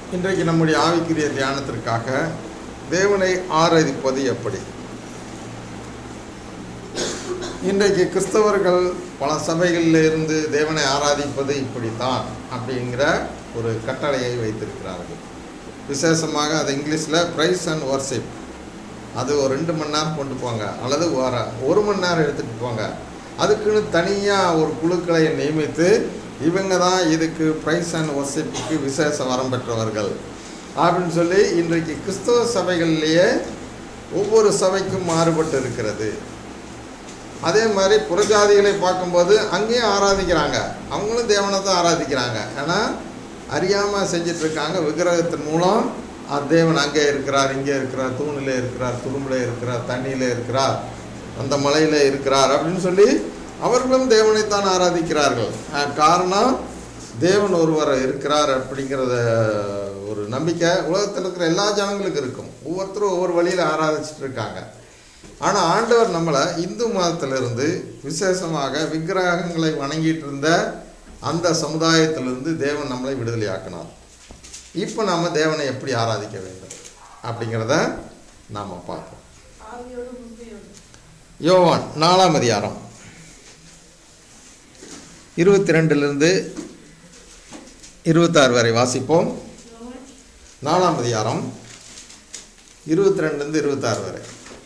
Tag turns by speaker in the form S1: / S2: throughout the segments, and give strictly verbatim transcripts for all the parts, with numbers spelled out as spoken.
S1: இன்றைக்கு நம்முடைய ஆவிக்குரிய தியானத்திற்காக தேவனை ஆராதிப்பது எப்படி? இன்றைக்கு கிறிஸ்தவர்கள் பல சபைகளில் இருந்து தேவனை ஆராதிப்பது இப்படித்தான் அப்படிங்கிற ஒரு கட்டளையை வைத்திருக்கிறார்கள். விசேஷமாக அது இங்கிலீஷில் ப்ரைஸ் அண்ட் வர்ஷிப். அது ஒரு ரெண்டு மணி நேரம் கொண்டு போங்க, அல்லது வர ஒரு மணி நேரம் எடுத்துகிட்டு போங்க. அதுக்குன்னு தனியாக ஒரு குழுக்களை நியமித்து இவங்க தான் இதுக்கு ப்ரைஸ் அண்ட் வர்ஷிப்புக்கு விசேஷ வரம் பெற்றவர்கள் அப்படின்னு சொல்லி இன்றைக்கு கிறிஸ்தவ சபைகளிலேயே ஒவ்வொரு சபைக்கும் மாறுபட்டு இருக்கிறது. அதே மாதிரி புறஜாதிகளை பார்க்கும்போது அங்கேயும் ஆராதிக்கிறாங்க, அவங்களும் தேவனை தான் ஆராதிக்கிறாங்க. ஏன்னா அறியாமல் செஞ்சிட்ருக்காங்க. விக்கிரகத்தின் மூலம் தேவன் அங்கே இருக்கிறார், இங்கே இருக்கிறார், தூணில் இருக்கிறார், துரும்பில் இருக்கிறார், தண்ணியில் இருக்கிறார், அந்த மலையில் இருக்கிறார் அப்படின்னு சொல்லி அவர்களும் தேவனைத்தான் ஆராதிக்கிறார்கள். காரணம் தேவன் ஒருவர் இருக்கிறார் அப்படிங்கிறத ஒரு நம்பிக்கை உலகத்தில் இருக்கிற எல்லா ஜனங்களுக்கும் இருக்கும். ஒவ்வொருத்தரும் ஒவ்வொரு வழியில் ஆராதிச்சுட்டு இருக்காங்க. ஆனால் ஆண்டவர் நம்மளை இந்து மதத்திலிருந்து விசேஷமாக விக்கிரகங்களை வணங்கிட்டு இருந்த அந்த சமுதாயத்திலிருந்து தேவன் நம்மளை விடுதலையாக்கினார். இப்போ நாம் தேவனை எப்படி ஆராதிக்க வேண்டும் அப்படிங்கிறத நாம் பார்ப்போம். யோவான் நாலாம் அதிகாரம் இருபத்தி ரெண்டுலேருந்து இருபத்தாறு வரை வாசிப்போம். நாலாம் அதிகாரம் இருபத்தி ரெண்டுலேருந்து இருபத்தாறு வரை.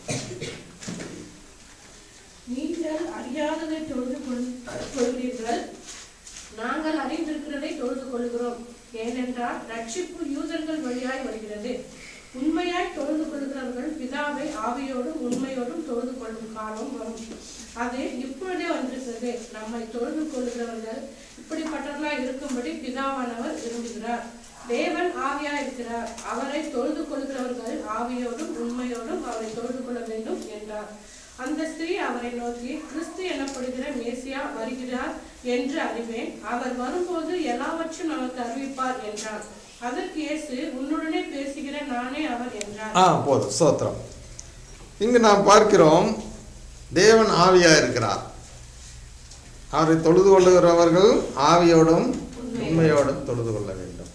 S2: நீங்கள் அறியாததை தொழுது கொள்கிறீர்கள், நாங்கள் அறிந்திருக்கிறதை தொழுது கொள்கிறோம். ஏனென்றால் ரட்சிப்பு யூதர்கள் வழியாய் வருகிறது. உண்மையாய் தொழுது கொள்கிறவர்கள் பிதாவை ஆவியோடும் உண்மையோடும் தொழுது கொள்ளும் காலம் வரும். அது இப்பொழுதே வந்திருக்கிறது. நம்மை தொழுது கொள்கிறவர்கள் இப்படிப்பட்டவர்களாய் இருக்கும்படி பிதாவானவர் விரும்புகிறார். தேவன் ஆவியா இருக்கிறார். அவரை தொழுது கொள்கிறவர்கள் ஆவியோடும் உண்மையோடும் அவரை தொழுது கொள்ள வேண்டும் என்றார். அந்த ஸ்திரீ அவரை நோக்கி, கிறிஸ்து எனப்படுகிற மேசியா வருகிறார் என்று அறிவேன். அவர் வரும்போது எல்லாவற்றும் நமக்கு அறிவிப்பார் என்றார். அதற்கு இயேசு, உன்னுடனே பேசுகிற நானே அவர் என்றார்.
S1: ஆ போதும், ஸ்தோத்திரம். இங்கு நாம் பார்க்கிறோம், தேவன் ஆவியா இருக்கிறார். அவரை தொழுது கொள்ளுகிறவர்கள் ஆவியோடும் உண்மையோடும் தொழுது கொள்ள வேண்டும்.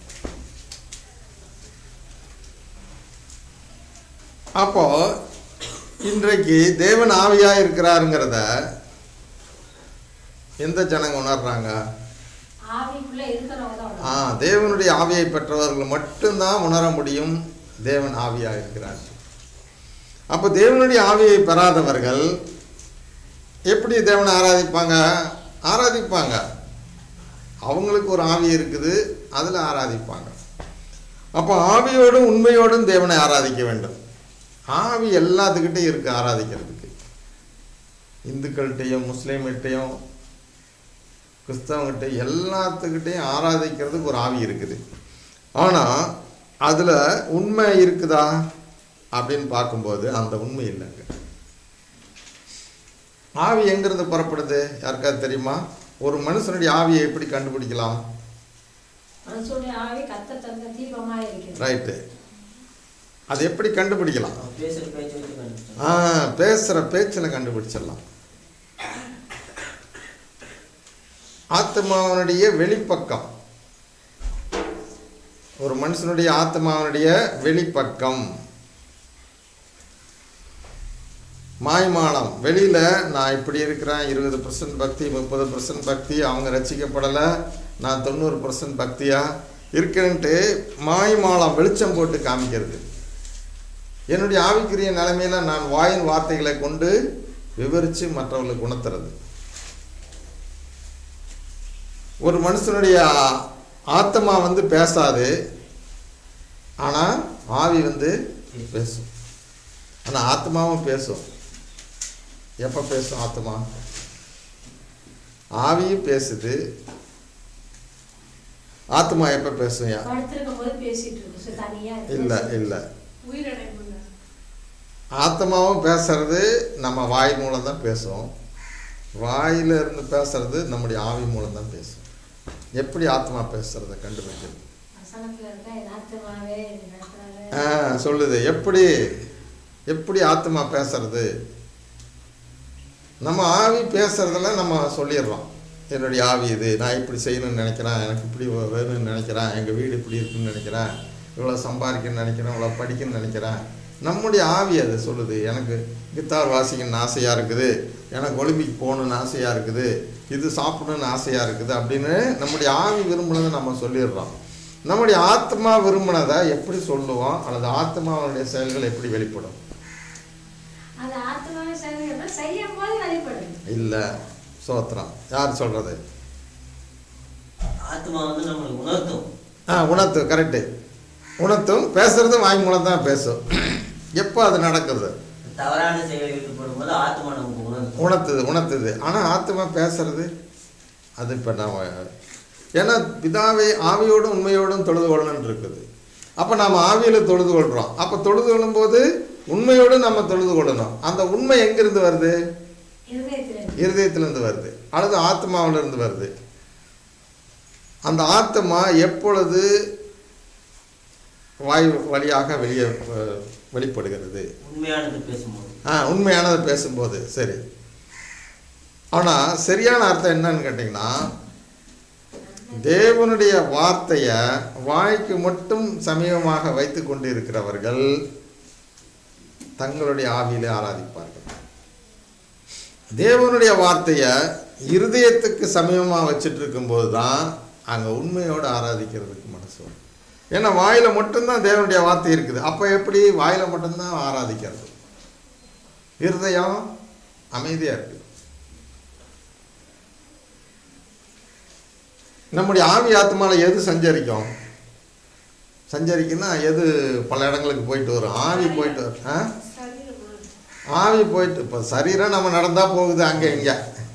S1: அப்போ இன்றைக்கு தேவன் ஆவியா இருக்கிறாருங்கிறத எந்த ஜனங்க உணர்றாங்க? ஆ தேவனுடைய ஆவியை பெற்றவர்கள் மட்டும்தான் உணர முடியும் தேவன் ஆவியா இருக்கிறார். அப்போ தேவனுடைய ஆவியை பெறாதவர்கள் எப்படி தேவனை ஆராதிப்பாங்க? ஆராதிப்பாங்க அவங்களுக்கு ஒரு ஆவி இருக்குது, அதில் ஆராதிப்பாங்க. அப்போ ஆவியோடும் உண்மையோடும் தேவனை ஆராதிக்க வேண்டும். ஆவி எல்லாத்துக்கிட்டையும் இருக்குது ஆராதிக்கிறதுக்கு. இந்துக்கள்கிட்டையும் முஸ்லீம்கிட்டையும் கிறிஸ்தவங்கிட்ட எல்லாத்துக்கிட்டையும் ஆராதிக்கிறதுக்கு ஒரு ஆவி இருக்குது. ஆனால் அதில் உண்மை இருக்குதா அப்படின்னு பார்க்கும்போது அந்த உண்மை இல்லைங்க. ஆவி எங்கிருந்து புறப்படுது யாருக்காவது தெரியுமா? ஒரு மனுஷனுடைய ஆவியை எப்படி கண்டுபிடிக்கலாம்? ரைட்டு, அது எப்படி கண்டுபிடிக்கலாம்? ஆ பேசுகிற பேச்சில் கண்டுபிடிச்சிடலாம். ஆத்மாவனுடைய வெளிப்பக்கம், ஒரு மனுஷனுடைய ஆத்மாவனுடைய வெளிப்பக்கம் மாய்மானம். வெளியில் நான் இப்படி இருக்கிறேன், இருபது பர்சன்ட் பக்தி, முப்பது பர்சன்ட் பக்தி, அவங்க ரசிக்கப்படலை, நான் தொண்ணூறு பர்சன்ட் பக்தியாக இருக்கேன்ட்டு மாய்மாலம் வெளிச்சம் போட்டு காமிக்கிறது. என்னுடைய ஆவிக்குரிய நிலைமையில் நான் வாயின் வார்த்தைகளை கொண்டு விவரித்து மற்றவர்களுக்கு உணர்த்துறது. ஒரு மனுஷனுடைய ஆத்மா வந்து பேசாது, ஆனால் ஆவி வந்து பேசும். ஆனால் ஆத்மாவும் பேசும். எப்போ பேசும் ஆத்மா? ஆவியும் பேசுது. ஆத்மா எப்போ பேசும்? இல்லை இல்லை, ஆத்மாவும் பேசுறது நம்ம வாய் மூலம் தான் பேசும். வாயில இருந்து பேசுறது நம்முடைய ஆவி மூலம் தான் பேசும். எப்படி ஆத்மா பேசுறத கண்டுபிடிக்கிறது? ஆ சொல்லுது. எப்படி எப்படி ஆத்மா பேசுறது? நம்ம ஆவி பேசுறதுல நம்ம சொல்லிடுறோம், என்னுடைய ஆவி இது, நான் இப்படி செய்யணும்னு நினைக்கிறேன், எனக்கு இப்படி வேணும்னு நினைக்கிறேன், எங்கள் வீடு இப்படி இருக்குன்னு நினைக்கிறேன், இவ்வளோ சம்பாதிக்கணும்னு நினைக்கிறேன், இவ்வளோ படிக்கணும்னு நினைக்கிறேன். நம்முடைய ஆவி அதை சொல்லுது. எனக்கு கித்தார் வாசிக்கணும்னு ஆசையாக இருக்குது, எனக்கு ஒலிம்பிக் போகணுன்னு ஆசையாக இருக்குது, இது சாப்பிடணுன்னு ஆசையாக இருக்குது அப்படின்னு நம்முடைய ஆவி விரும்பினதை நம்ம சொல்லிடுறோம். நம்முடைய ஆத்மா விரும்பினதை எப்படி சொல்லுவோம், அல்லது ஆத்மாவுடைய செயல்கள் எப்படி வெளிப்படும்? இல்லை, சோத்திரம். யார் சொல்றது?
S3: ஆத்மா வந்து நம்மளுக்கு உணர்த்தும்.
S1: ஆ, உணர்த்தும். கரெக்டு. உணர்த்தும். பேசுறது வாய் மூலம் தான் பேசும். எப்போ அது நடக்குது?
S3: தவறான செயலை ஈடுபடும் போது ஆத்மா நமக்கு உணர்த்தும்.
S1: உணர்த்துது உணர்த்துது ஆனால் ஆத்மா பேசுறது அது இப்போ நான் ஏன்னா பிதாவை ஆவியோடும் உண்மையோடும் தொழுது கொள்ளணும்னு இருக்குது. அப்போ நாம் ஆவியில் தொழுது கொள்கிறோம். அப்போ தொழுது கொள்ளும்போது உண்மையோடு நம்ம தொழுது கொள்ளணும். அந்த உண்மை எங்கிருந்து வருது? இருதயத்திலிருந்து வருது அல்லது ஆத்மாவிலிருந்து வருது. அந்த ஆத்மா எப்பொழுது வாய் வழியாக வெளியே வெளிப்படுகிறது?
S3: உண்மையானது பேசும்போது.
S1: ஆ, உண்மையானது பேசும்போது. சரி. ஆனால் சரியான அர்த்தம் என்னன்னு கேட்டிங்கன்னா, தேவனுடைய வார்த்தையை வாய்க்கு மட்டும் சமீபமாக வைத்து கொண்டு இருக்கிறவர்கள் தங்களுடைய ஆவியிலே ஆராதிப்பார்கள். தேவனுடைய வார்த்தையை இருதயத்துக்கு சமீபமாக வச்சுட்டு இருக்கும்போது தான் அங்கே உண்மையோடு ஆராதிக்கிறதுக்கு மனசு வரும். ஏன்னா வாயில் மட்டும்தான் தேவனுடைய வார்த்தை இருக்குது. அப்போ எப்படி வாயில் மட்டும்தான் ஆராதிக்கிறது? இருதயம் அமைதியாக இருக்குது. நம்முடைய ஆவி ஆத்மாவில் எது சஞ்சரிக்கும்? சஞ்சரிக்குன்னா எது பல இடங்களுக்கு போயிட்டு வரும்? ஆவி போயிட்டு வரும். ஆ, ஆவி போயிட்டு இப்போ சரீரம் நம்ம நடந்தால் போகுது அங்கே இங்கே.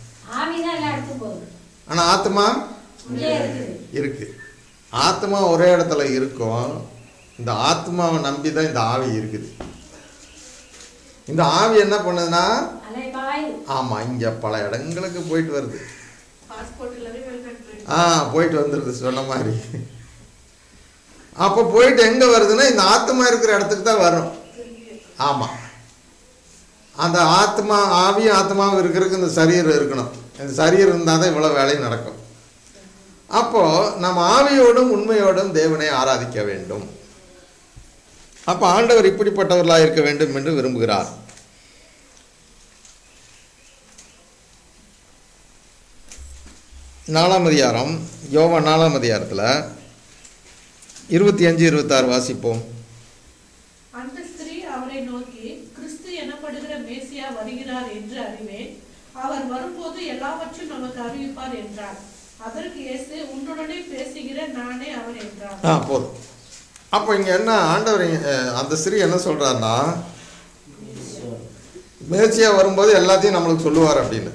S1: ஆனால் ஆத்மா இருக்கு. ஆத்மா ஒரே இடத்துல இருக்கும். இந்த ஆத்மாவை நம்பி தான் இந்த ஆவி இருக்குது. இந்த ஆவி என்ன பண்ணுதுன்னா, ஆமாம், இங்கே பல இடங்களுக்கு போயிட்டு வருது. ஆ, போயிட்டு வந்துடுது சொன்ன மாதிரி. அப்போ போயிட்டு எங்கே வருதுன்னா இந்த ஆத்மா இருக்கிற இடத்துக்கு தான் வரும். ஆமாம், அந்த ஆத்மா ஆவியும் ஆத்மாவும் இருக்கிறதுக்கு இந்த சரீரம் இருக்கணும். இந்த சரீரம் இருந்தால் தான் இவ்வளோ வேலையும் நடக்கும். அப்போது நம்ம ஆவியோடும் உண்மையோடும் தேவனை ஆராதிக்க வேண்டும். அப்போ ஆண்டவர் இப்படிப்பட்டவர்களாக இருக்க வேண்டும் என்று விரும்புகிறார். நாலாம் அதிகாரம், யோவான் நாலாம் அதிகாரத்தில் இருபத்தி அஞ்சு இருபத்தாறு வாசிப்போம்.
S2: அந்த ஸ்திரீ அவரை நோக்கி, கிறிஸ்து எனப்படுகிற மேசியா வருகிறார் என்று அறிவேன். அவர் வரும்போது எல்லாவற்றையும் நமக்கு அறிவிப்பார் என்றார். அதற்கு இயேசு, உன்னுடனே பேசுகிற நானே அவர் என்றார்.
S1: ஆ, போதும். அப்போ இங்கே என்ன ஆண்டவர் அந்த ஸ்திரீ என்ன சொல்கிறாருன்னா, மேசியா வரும்போது எல்லாத்தையும் நம்மளுக்கு சொல்லுவார் அப்படின்னு.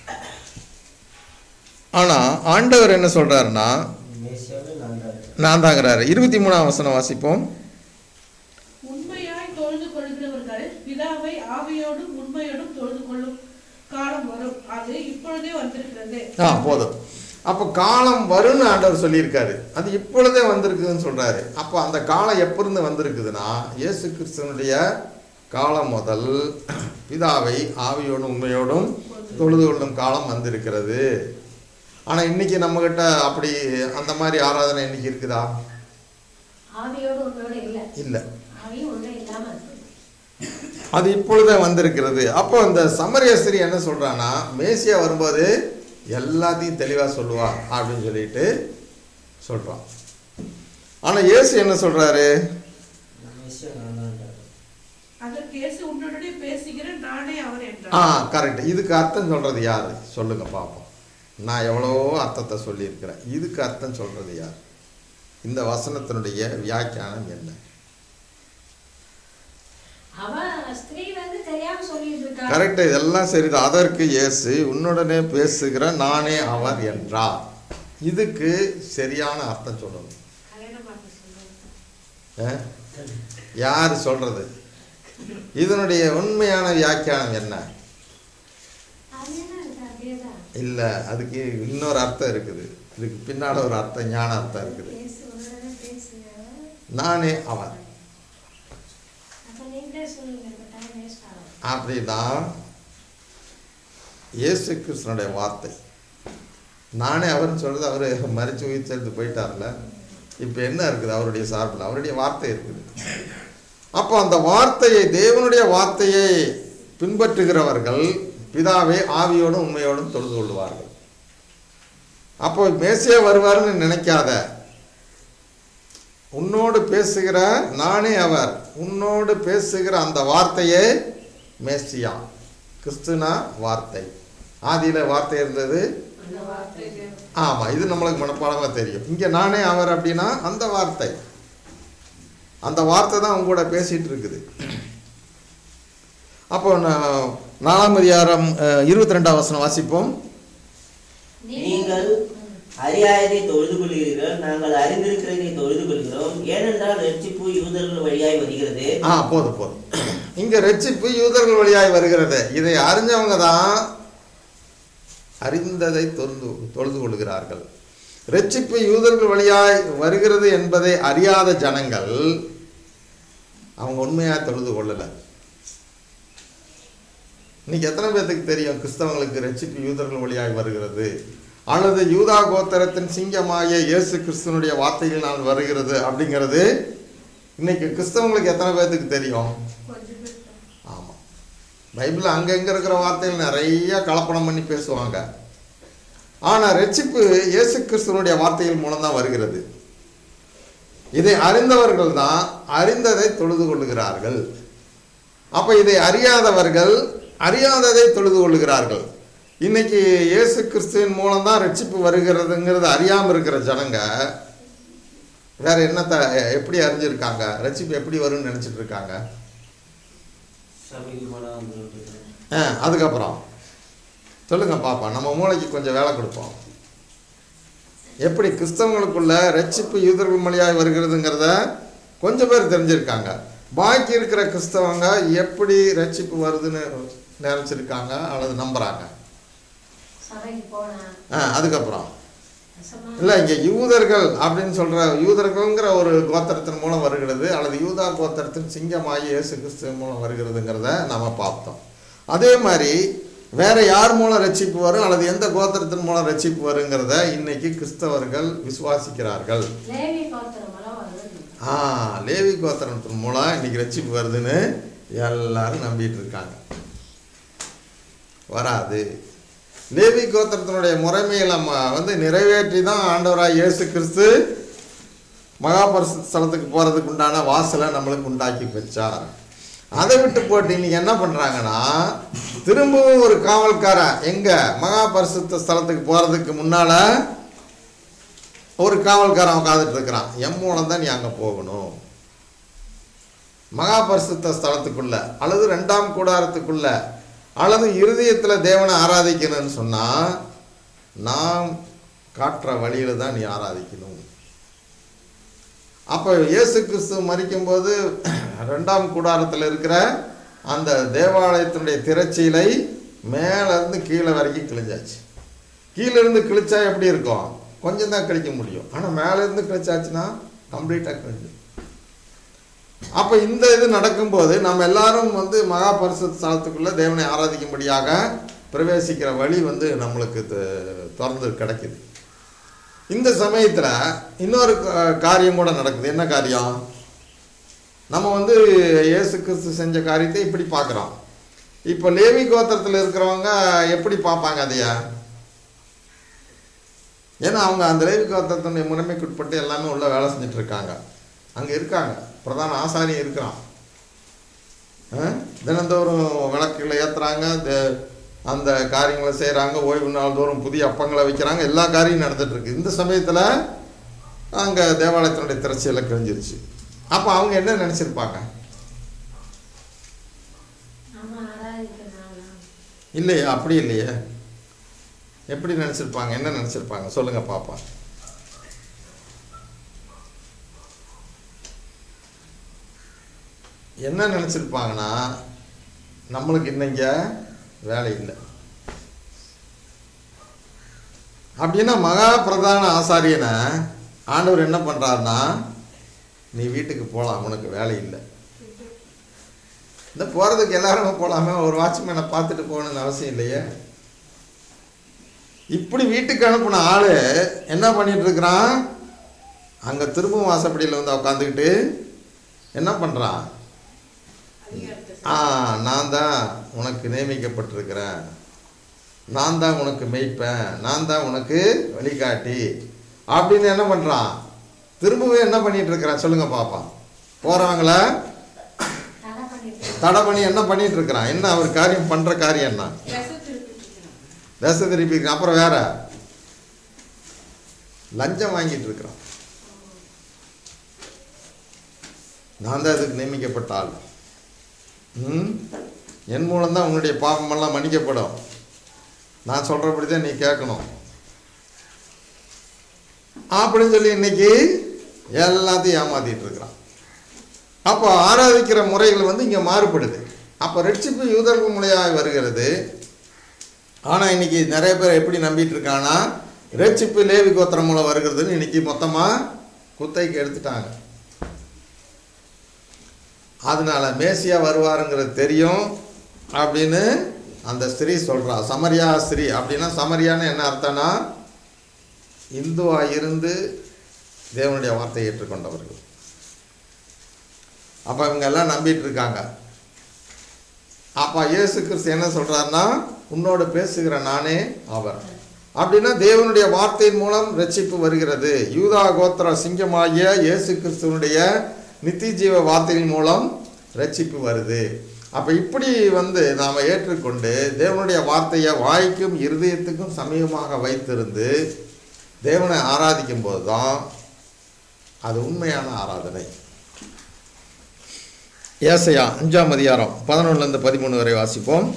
S1: ஆனால் ஆண்டவர் என்ன சொல்கிறாருன்னா, நான் தாங்கிறாரு. இருபத்தி மூணாம் வசனம் வாசிப்போம்.
S2: உண்மையாய் தொழுது கொள்கிறவர்கள் பிதாவை ஆவியோடும் உண்மையோடும் தொழுது கொள்ளும் காலம் வரும், அது இப்பொழுதே வந்திருக்கிறது.
S1: ஆ, போதும். அப்போ காலம் வரும்னு ஆண்டவர் சொல்லியிருக்காரு, அது இப்பொழுதே வந்திருக்குதுன்னு சொல்கிறாரு. அப்போ அந்த காலம் எப்போருந்து வந்திருக்குதுன்னா, இயேசு கிறிஸ்துவனுடைய காலம் முதல் பிதாவை ஆவியோடும் உண்மையோடும் தொழுது கொள்ளும் காலம் வந்திருக்கிறது. ஆனால் இன்னைக்கு நம்மகிட்ட அப்படி அந்த மாதிரி ஆராதனை இன்னைக்கு இருக்குதா? இல்லை, அது இப்பொழுதே வந்திருக்கிறது. அப்போ அந்த சமரியஸ்திரி என்ன சொல்கிறான்னா, மேசியா வரும்போது எல்லாத்தையும் தெளிவாக சொல்லுவா அப்படின்னு சொல்லிட்டு சொல்கிறான். ஆனால் இயேசு என்ன சொல்கிறாரு? ஆ, கரெக்ட். இதுக்கு அர்த்தம் சொல்கிறது யார்? சொல்லுங்க பார்ப்போம். நான் எவ்வளவோ அர்த்தத்தை சொல்லியிருக்கிறேன். இதுக்கு அர்த்தம் சொல்கிறது யார்? இந்த வசனத்தினுடைய வியாக்கியானம் என்ன? கரெக்ட், இதெல்லாம் சரிதான். அதற்கு இயேசு, உன்னுடனே பேசுகிற நானே அவர் என்றார். இதுக்கு சரியான அர்த்தம் சொல்லணும். யார் சொல்றது? இதனுடைய உண்மையான வியாக்கியானம் என்ன? இல்லை, அதுக்கு இன்னொரு அர்த்தம் இருக்குது. இதுக்கு பின்னால ஒரு அர்த்தம், ஞான அர்த்தம் இருக்குது. நானே அவர் அப்படின்னா இயேசு கிறிஸ்துனுடைய வார்த்தை. நானே அவர்னு சொல்றது, அவர் மரிச்சு உயிர் சேர்ந்து போயிட்டார்ல, இப்போ என்ன இருக்குது அவருடைய சார்பில்? அவருடைய வார்த்தை இருக்குது. அப்போ அந்த வார்த்தையை, தேவனுடைய வார்த்தையை பின்பற்றுகிறவர்கள் பிதாவை ஆவியோடும் உண்மையோடும் தொழுது கொள்வார்கள். அப்போ மேசியா வருவார்னு நினைக்காத, உன்னோடு பேசுகிற நானே அவர், உன்னோடு பேசுகிற அந்த வார்த்தையே மேசியா. கிறிஸ்துனா வார்த்தை. ஆதியில் வார்த்தை இருந்தது. ஆமாம், இது நம்மளுக்கு மனப்பாடமாக தெரியும். இங்கே நானே அவர் அப்படின்னா அந்த வார்த்தை, அந்த வார்த்தை தான் அவங்க கூட பேசிகிட்டு இருக்குது. அப்போ நாலாம் அதிகாரம் இருபத்தி ரெண்டாம் வசனம் வாசிப்போம்.
S3: நீங்கள் அறியாததை தொழுது கொள்கிறீர்கள், நாங்கள் அறிந்திருக்கிறதை தொழுது கொள்கிறோம், ஏனென்றால் ரட்சிப்பு யூதர்கள் வழியாய் வருகிறது.
S1: ஆ போதும் போதும். இங்க ரட்சிப்பு யூதர்கள் வழியாய் வருகிறது. இதை அறிஞ்சவங்க தான் அறிந்ததை தொழுது தொழுது கொள்கிறார்கள். ரட்சிப்பு யூதர்கள் வழியாய் வருகிறது என்பதை அறியாத ஜனங்கள் அவங்க உண்மையாக தொழுது கொள்ளலை. இன்னைக்கு எத்தனை பேர்த்துக்கு தெரியும் கிறிஸ்தவங்களுக்கு ரட்சிப்பு யூதர்கள் வழியாய் வருகிறது, அல்லது யூதா கோத்திரத்தின் சிங்கமாகிய இயேசு கிறிஸ்துவனுடைய வார்த்தைகள் வருகிறது அப்படிங்கிறது இன்னைக்கு கிறிஸ்தவங்களுக்கு எத்தனை பேர்த்துக்கு தெரியும்? ஆமாம், பைபிளில் அங்கங்கே இருக்கிற வார்த்தைகள் நிறைய கலப்படம் பண்ணி பேசுவாங்க. ஆனால் ரட்சிப்பு இயேசு கிறிஸ்துவனுடைய வார்த்தைகள் மூலம்தான் வருகிறது. இதை அறிந்தவர்கள் தான் அறிந்ததை தொழுது கொள்ளுகிறார்கள். அப்போ இதை அறியாதவர்கள் அறியாததை தொழுது கொள்ளுகிறார்கள். இன்னைக்கு இயேசு கிறிஸ்துவின் மூலம்தான் ரட்சிப்பு வருகிறதுங்கிறது அறியாமல் இருக்கிற ஜனங்க வேற என்னத்தை எப்படி அறிஞ்சிருக்காங்க? ரட்சிப்பு எப்படி வரும்னு நினைச்சிட்டு இருக்காங்க. அதுக்கப்புறம் சொல்லுங்க பாப்பா, நம்ம மூளைக்கு கொஞ்சம் வேலை கொடுப்போம். எப்படி கிறிஸ்தவங்களுக்குள்ள ரட்சிப்பு யூதர்கள் வழியாய் வருகிறதுங்கிறத கொஞ்சம் பேர் தெரிஞ்சிருக்காங்க. பாக்கி இருக்கிற கிறிஸ்தவங்க எப்படி ரட்சிப்பு வருதுன்னு நினைச்சிருக்காங்க அல்லது நம்புறாங்க. அதுக்கப்புறம் இல்லை, இங்கே யூதர்கள் அப்படின்னு சொல்ற யூதர்கள்ங்கிற ஒரு கோத்திரத்தின் மூலம் வருகிறது, அல்லது யூதா கோத்திரத்தின் சிங்கமாகி இயேசு கிறிஸ்துவின் மூலம் வருகிறதுங்கிறத நம்ம பார்த்தோம். அதே மாதிரி வேற யார் மூலம் ரட்சிப்பு வரும் அல்லது எந்த கோத்திரத்தின் மூலம் ரட்சிப்பு வருங்கிறத இன்னைக்கு கிறிஸ்தவர்கள் விசுவாசிக்கிறார்கள். ஆ லேவி கோத்திரத்தின் மூலம் இன்னைக்கு ரட்சிப்பு வருதுன்னு எல்லாரும் நம்பிட்டு இருக்காங்க. வராது. லேவி கோத்திரத்தினுடைய முறைமையை நம்ம வந்து நிறைவேற்றி தான் ஆண்டவராக இயேசு கிறிஸ்து மகாபரிசுத்த ஸ்தலத்துக்கு போகிறதுக்கு உண்டான வாசலை நம்மளுக்கு உண்டாக்கி வச்சார். அதை விட்டு போட்டு இன்னைக்கு என்ன பண்ணுறாங்கன்னா, திரும்பவும் ஒரு காவல்காரன் எங்கே மகாபரிசுத்த ஸ்தலத்துக்கு போகிறதுக்கு முன்னால் ஒரு காவல்காரன் உட்காந்துட்டு இருக்கிறான். எம் மூலம் தான் நீ அங்கே போகணும், மகாபரிசுத்த ஸ்தலத்துக்குள்ள அல்லது ரெண்டாம் கூடாரத்துக்குள்ள அல்லது இருதயத்தில் தேவனை ஆராதிக்கணும்னு சொன்னால் நாம் காட்டுற வழியில் தான் நீ ஆராதிக்கணும். அப்போ இயேசு கிறிஸ்து மரிக்கும்போது ரெண்டாம் கூடாரத்தில் இருக்கிற அந்த தேவாலயத்தினுடைய திரைச்சீலை மேலேருந்து கீழே வரைக்கும் கிழிஞ்சாச்சு. கீழேருந்து கிழிச்சா எப்படி இருக்கும்? கொஞ்சம் தான் கிழிக்க முடியும். ஆனால் மேலேருந்து கிழிச்சாச்சுன்னா கம்ப்ளீட்டாக கிழிஞ்சு. அப்போ இந்த இது நடக்கும்போது நம்ம எல்லாரும் வந்து மகா பரிசுத்த ஸ்தலத்துக்குள்ளே தேவனை ஆராதிக்கும்படியாக பிரவேசிக்கிற வழி வந்து நம்மளுக்கு திறந்து கிடைக்குது. இந்த சமயத்தில் இன்னொரு காரியம் கூட நடக்குது. என்ன காரியம்? நம்ம வந்து இயேசு கிறிஸ்து செஞ்ச காரியத்தை இப்படி பார்க்குறோம். இப்போ லேவி கோத்திரத்தில் இருக்கிறவங்க எப்படி பார்ப்பாங்க அதையா? ஏன்னா அவங்க அந்த லேவி கோத்திரத்தினுடைய முறைமைக்குட்பட்டு எல்லாமே உள்ள வேலை செஞ்சுட்டு இருக்காங்க. அங்கே இருக்காங்க, பிரதான ஆசாரியம் இருக்கிறான். தினந்தோறும் விளக்குகளை ஏற்றுறாங்க, அந்த காரியங்களை செய்கிறாங்க, ஓய்வு நாள் தோறும் புதிய அப்பங்களை வைக்கிறாங்க, எல்லா காரியம் நடந்துட்டு இருக்கு. இந்த சமயத்தில் அங்கே தேவாலயத்தினுடைய திரைச்சியெல்லாம் கிழிஞ்சிருச்சு. அப்போ அவங்க என்ன நினச்சிருப்பாங்க? இல்லையா? அப்படி இல்லையே. எப்படி நினச்சிருப்பாங்க? என்ன நினச்சிருப்பாங்க சொல்லுங்க பாப்பா. என்ன நினச்சிருப்பாங்கன்னா, நம்மளுக்கு இன்னைக்கு வேலை இல்லை அப்படின்னா மகா பிரதான ஆசாரியனை ஆண்டவர் என்ன பண்ணுறாருன்னா, நீ வீட்டுக்கு போகலாம், உனக்கு வேலை இல்லை. இந்த போகிறதுக்கு எல்லாருமே போகலாமே, ஒரு வாட்ச்மேனை பார்த்துட்டு போகணுன்னு அவசியம் இல்லையே. இப்படி வீட்டுக்கு அனுப்பின ஆள் என்ன பண்ணிட்டு இருக்கிறான்? அங்கே திரும்பவும் வாசப்படியில் வந்து உட்காந்துக்கிட்டு என்ன பண்ணுறான்? ஆ நான் தான் உனக்கு நியமிக்கப்பட்டிருக்கிறேன், நான் தான் உனக்கு மேய்ப்பேன், நான் தான் உனக்கு வழிகாட்டி அப்படின்னு என்ன பண்ணுறான்? திரும்பவும் என்ன பண்ணிட்டு இருக்கிறான் சொல்லுங்க பாப்பா? போகிறவங்கள தடை பண்ணி என்ன பண்ணிட்டு இருக்கிறான்? என்ன அவர் காரியம் பண்ணுற காரியம் என்ன? தேச திருப்பி. அப்புறம் வேற லஞ்சம் வாங்கிட்டு இருக்கிறான். நான் தான் அதுக்கு நியமிக்கப்பட்ட ஆள். ம் என் மூலம்தான் உன்னுடைய பாவமெல்லாம் மன்னிக்கப்படும், நான் சொல்கிறபடி தான் நீ கேட்கணும் அப்படின்னு சொல்லி இன்னைக்கு எல்லாத்தையும் ஏமாத்திட்டு இருக்கிறான். அப்போ ஆராதிக்கிற முறைகள் வந்து இங்கே மாறுபடுது. அப்போ ரட்சிப்பு யூதர்கள் மூலையாக வருகிறது. ஆனால் இன்னைக்கு நிறைய பேர் எப்படி நம்பிட்டு இருக்காங்கன்னா ரட்சிப்பு லேவி கோத்திரம் மூலம் வருகிறதுன்னு இன்னைக்கு மொத்தமாக குத்தைக்கு எடுத்துட்டாங்க. அதனால மேசியா வருவாருங்கிறது தெரியும் அப்படின்னு அந்த ஸ்திரீ சொல்கிறா. சமரியா ஸ்திரீ அப்படின்னா சமரியான்னு என்ன அர்த்தம்னா இந்துவாக இருந்து தேவனுடைய வார்த்தையை ஏற்றுக்கொண்டவர்கள். அப்போ இவங்க எல்லாம் நம்பிட்டு இருக்காங்க. அப்போ இயேசு கிறிஸ்து என்ன சொல்கிறாருன்னா உன்னோடு பேசுகிற நானே அவர் அப்படின்னா தேவனுடைய வார்த்தையின் மூலம் ரட்சிப்பு வருகிறது. யூதா கோத்திர சிங்கமாகிய இயேசு கிறிஸ்துவனுடைய நித்திய ஜீவ வார்த்தையின் மூலம் ரட்சிப்பு வருது. அப்போ இப்படி வந்து நாம் ஏற்றுக்கொண்டு தேவனுடைய வார்த்தையை வாய்க்கும் இருதயத்துக்கும் சமீபமாக வைத்திருந்து தேவனை ஆராதிக்கும் போது தான் அது உண்மையான ஆராதனை. ஏசாயா அஞ்சாம் அதிகாரம் பதினொன்றுலேருந்து பதிமூணு வரை வாசிப்போம்.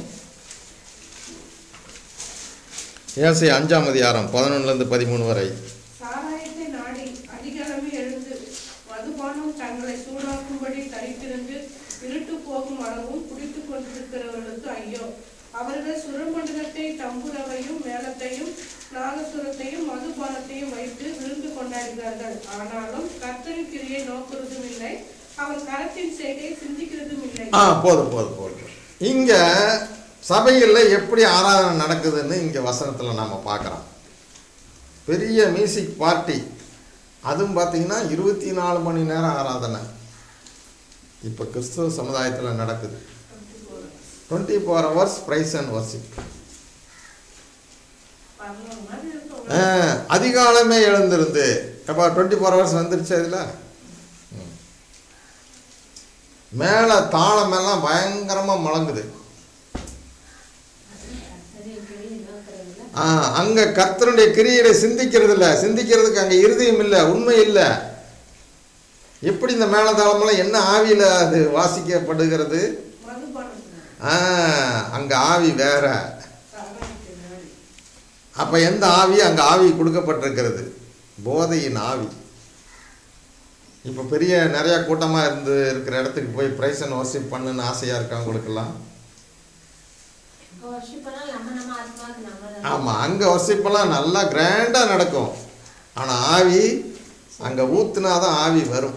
S1: ஏசாயா அஞ்சாம் அதிகாரம் பதினொன்றுலேருந்து பதிமூணு வரை.
S2: சாராயத்தை நாடி அதிகாலமே எழுந்து மதுபானம் தங்களை சூடாக்கும்படி தரித்திருந்து இருட்டு போகும் அளவும் குடித்துக் கொண்டிருக்கிறவர்களுக்கு ஐயோ! அவர்கள் சுரமண்டலத்தை தம்புரவையும் மேளத்தையும் நாகசுரத்தையும் மதுபானத்தையும் வைத்து விருந்து கொண்டாடுகிறார்கள். ஆனாலும் கர்த்தரின் கிரியை நோக்குறதும் இல்லை, அவர் கரத்தின் செய்கையை சிந்திக்கிறதும் இல்லை.
S1: ஆ போதும் போதும் போதும். இங்க சபைகளில் எப்படி ஆராதனை நடக்குதுன்னு இங்கே வசனத்தில் நாம் பார்க்குறோம். பெரிய மியூசிக் பார்ட்டி, அதுவும் பார்த்தீங்கன்னா இருபத்தி நாலு மணி நேரம் ஆராதனை இப்போ கிறிஸ்துவ சமுதாயத்தில் நடக்குது. Twenty four hours praise and worship. அதிகாலமே எழுந்திருந்து எப்போ டுவெண்ட்டி ஃபோர் ஹவர்ஸ் வந்துருச்சு. அதில் மேலே தாளமெல்லாம் பயங்கரமாக முழங்குது. அங்கே கர்த்தருடைய கிரியையை சிந்திக்கிறது இல்லை, சிந்திக்கிறதுக்கு அங்கே இருதயம் இல்லை, உண்மை இல்லை. எப்படி இந்த மேளதாளமெல்லாம் என்ன ஆவியில் அது வாசிக்கப்படுகிறது? அங்கே ஆவி வேற. அப்போ எந்த ஆவி? அங்கே ஆவி கொடுக்கப்பட்டிருக்கிறது, போதையின் ஆவி. இப்போ பெரிய நிறையா கூட்டமாக இருந்து இருக்கிற இடத்துக்கு போய் ப்ரைஸ் அண்ட் வர்ஷிப் பண்ணுன்னு ஆசையாக இருக்கா உங்களுக்கெல்லாம்? ஆமாம், அங்கே வர்ஷிப்பெல்லாம் நல்லா கிராண்டாக நடக்கும். ஆனால் ஆவி அங்கே ஊற்றுனாதான் ஆவி வரும்.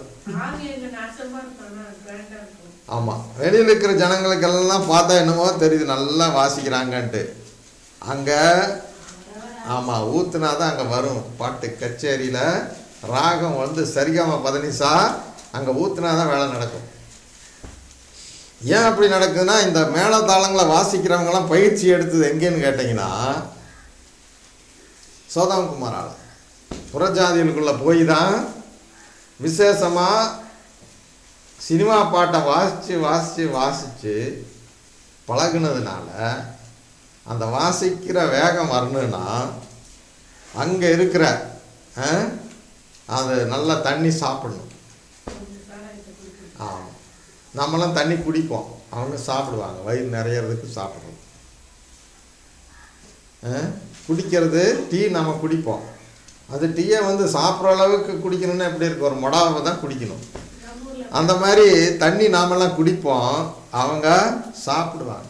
S1: ஆமாம், வெளியில் இருக்கிற ஜனங்களுக்கெல்லாம் பார்த்தா என்னமோ தெரியுது நல்லா வாசிக்கிறாங்கன்ட்டு. அங்கே ஆமாம் ஊற்றுனாதான் அங்கே வரும். பாட்டு கச்சேரியில் ராகம் வந்து சரிகம பதனிசா அங்கே ஊற்றுனாதான் வேலை நடக்கும். ஏன் அப்படி நடக்குதுன்னா இந்த மேளதாளங்களை வாசிக்கிறவங்களாம் பயிற்சி எடுத்தது எங்கேன்னு கேட்டிங்கன்னா சோதாம்குமாரால் புறஜாதிகளுக்குள்ளே போய் தான் விசேஷமாக சினிமா பாட்டை வாசித்து வாசித்து வாசித்து பழகுனதுனால அந்த வாசிக்கிற வேகம் வரணுன்னா அங்கே இருக்கிற அது நல்லா தண்ணி சாப்பிடணும். ஆமாம், நம்மளாம் தண்ணி குடிப்போம், அவங்க சாப்பிடுவாங்க. வயிறு நிறையறதுக்கு சாப்பிட்றோம். குடிக்கிறது டீ நம்ம குடிப்போம். அது டீயை வந்து சாப்பிட்ற அளவுக்கு குடிக்கணும்னா எப்படி இருக்கு? ஒரு மொடாவை தான் குடிக்கணும். அந்த மாதிரி தண்ணி நாமெல்லாம் குடிப்போம், அவங்க சாப்பிடுவாங்க.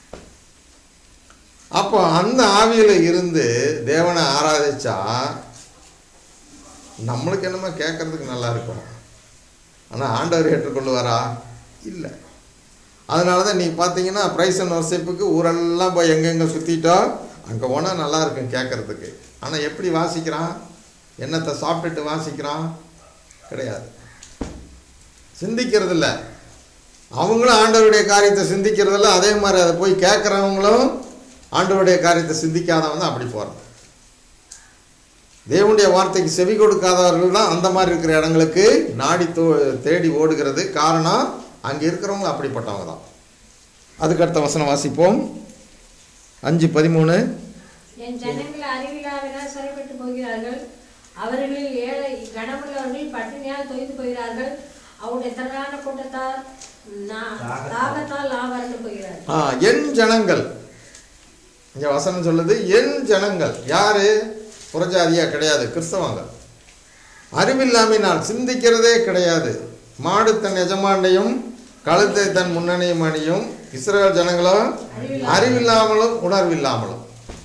S1: அப்போ அந்த ஆவியில் இருந்து தேவனை ஆராதிச்சா நம்மளுக்கு என்னமோ கேட்கறதுக்கு நல்லா இருக்கும். ஆனால் ஆண்டவர் ஏற்றுக்கொள்ளுவாரா? இல்லை. அதனால தான் நீங்கள் பார்த்தீங்கன்னா ப்ரைஸ் அண்ட் வர்ஷிப்புக்கு ஊரெல்லாம் போய் எங்கெங்கே சுற்றிட்டோ அங்கே போனால் நல்லா இருக்கும் கேட்கறதுக்கு. ஆனால் எப்படி வாசிக்கிறான்? என்னத்தை சாப்பிட்டுட்டு வாசிக்கிறான்? கிடையாது. சிந்திக்கிறது இல்லை. அவங்களும் ஆண்டவருடைய காரியத்தை சிந்திக்கிறதில்ல. அதே மாதிரி அதை போய் கேட்குறவங்களும் ஆண்டவருடைய காரியத்தை சிந்திக்காதவங்க தான் அப்படி போகிறது. தேவனுடைய வார்த்தைக்கு செவி கொடுக்காதவர்கள் தான் அந்த மாதிரி இருக்கிற இடங்களுக்கு நாடி தோ தேடி ஓடுகிறது. காரணம் அங்கே இருக்கிறவங்க அப்படிப்பட்டவங்க தான். அதுக்கடுத்த வசனம் வாசிப்போம். அஞ்சு பதிமூணு.
S4: என் ஜனங்கள் அறிவில்லாவினால் சிறைப்பட்டு போகிறார்கள். அவர்களில் ஏழை கனமுள்ளவர்கள் பட்டினியால் தொய்ந்து போகிறார்கள். அவருடைய திரளான கூட்டத்தார் தாகத்தால் லாவறண்டு போகிறார்கள்.
S1: ஆ என் ஜனங்கள், இங்கே வசனம் சொல்லுது என் ஜனங்கள். யாரு? புறஜாதியா கிடையாது, கிறிஸ்தவங்க. அறிவில்லாமினால் சிந்திக்கிறதே கிடையாது. மாடு தன் எஜமாண்டையும் கழுத்தை தன் முன்னணியும் அணியும். இஸ்ரவேல் ஜனங்களும் அறிவில்லாமலும் உணர்வில்லாமலும்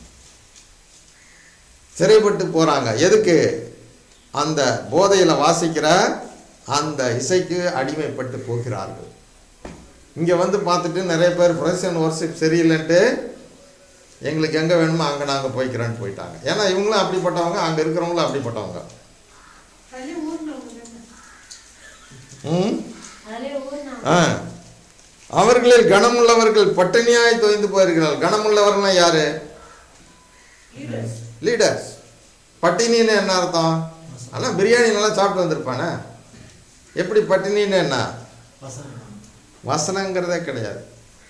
S1: சிறைப்பட்டு போறாங்க. எதுக்கு? அந்த போதையில் வாசிக்கிற அந்த இசைக்கு அடிமைப்பட்டு போகிறார்கள். இங்கே வந்து பார்த்துட்டு நிறைய பேர் பிரைஸ் அண்ட் வொர்ஷிப் சரியில்லைன்ட்டு எங்களுக்கு எங்கே வேணுமோ அங்கே நாங்கள் போய்க்கிறோன்னு போயிட்டாங்க. ஏன்னா இவங்களும் அப்படிப்பட்டவங்க, அங்கே இருக்கிறவங்களும் அப்படிப்பட்டவங்க. ம் ஆ அவர்களில் கனமுள்ளவர்கள் பட்டினியாய் தொய்ந்து போயிருக்கிறார்கள். கனமுள்ளவர்கள்னா யாரு? லீடர்ஸ். பட்டினின்னு என்ன அர்த்தம்? ஆனால் பிரியாணி நல்லா சாப்பிட்டு வந்திருப்பானே. எப்படி பட்டினின்னு என்ன? வசனங்கிறதே கிடையாது.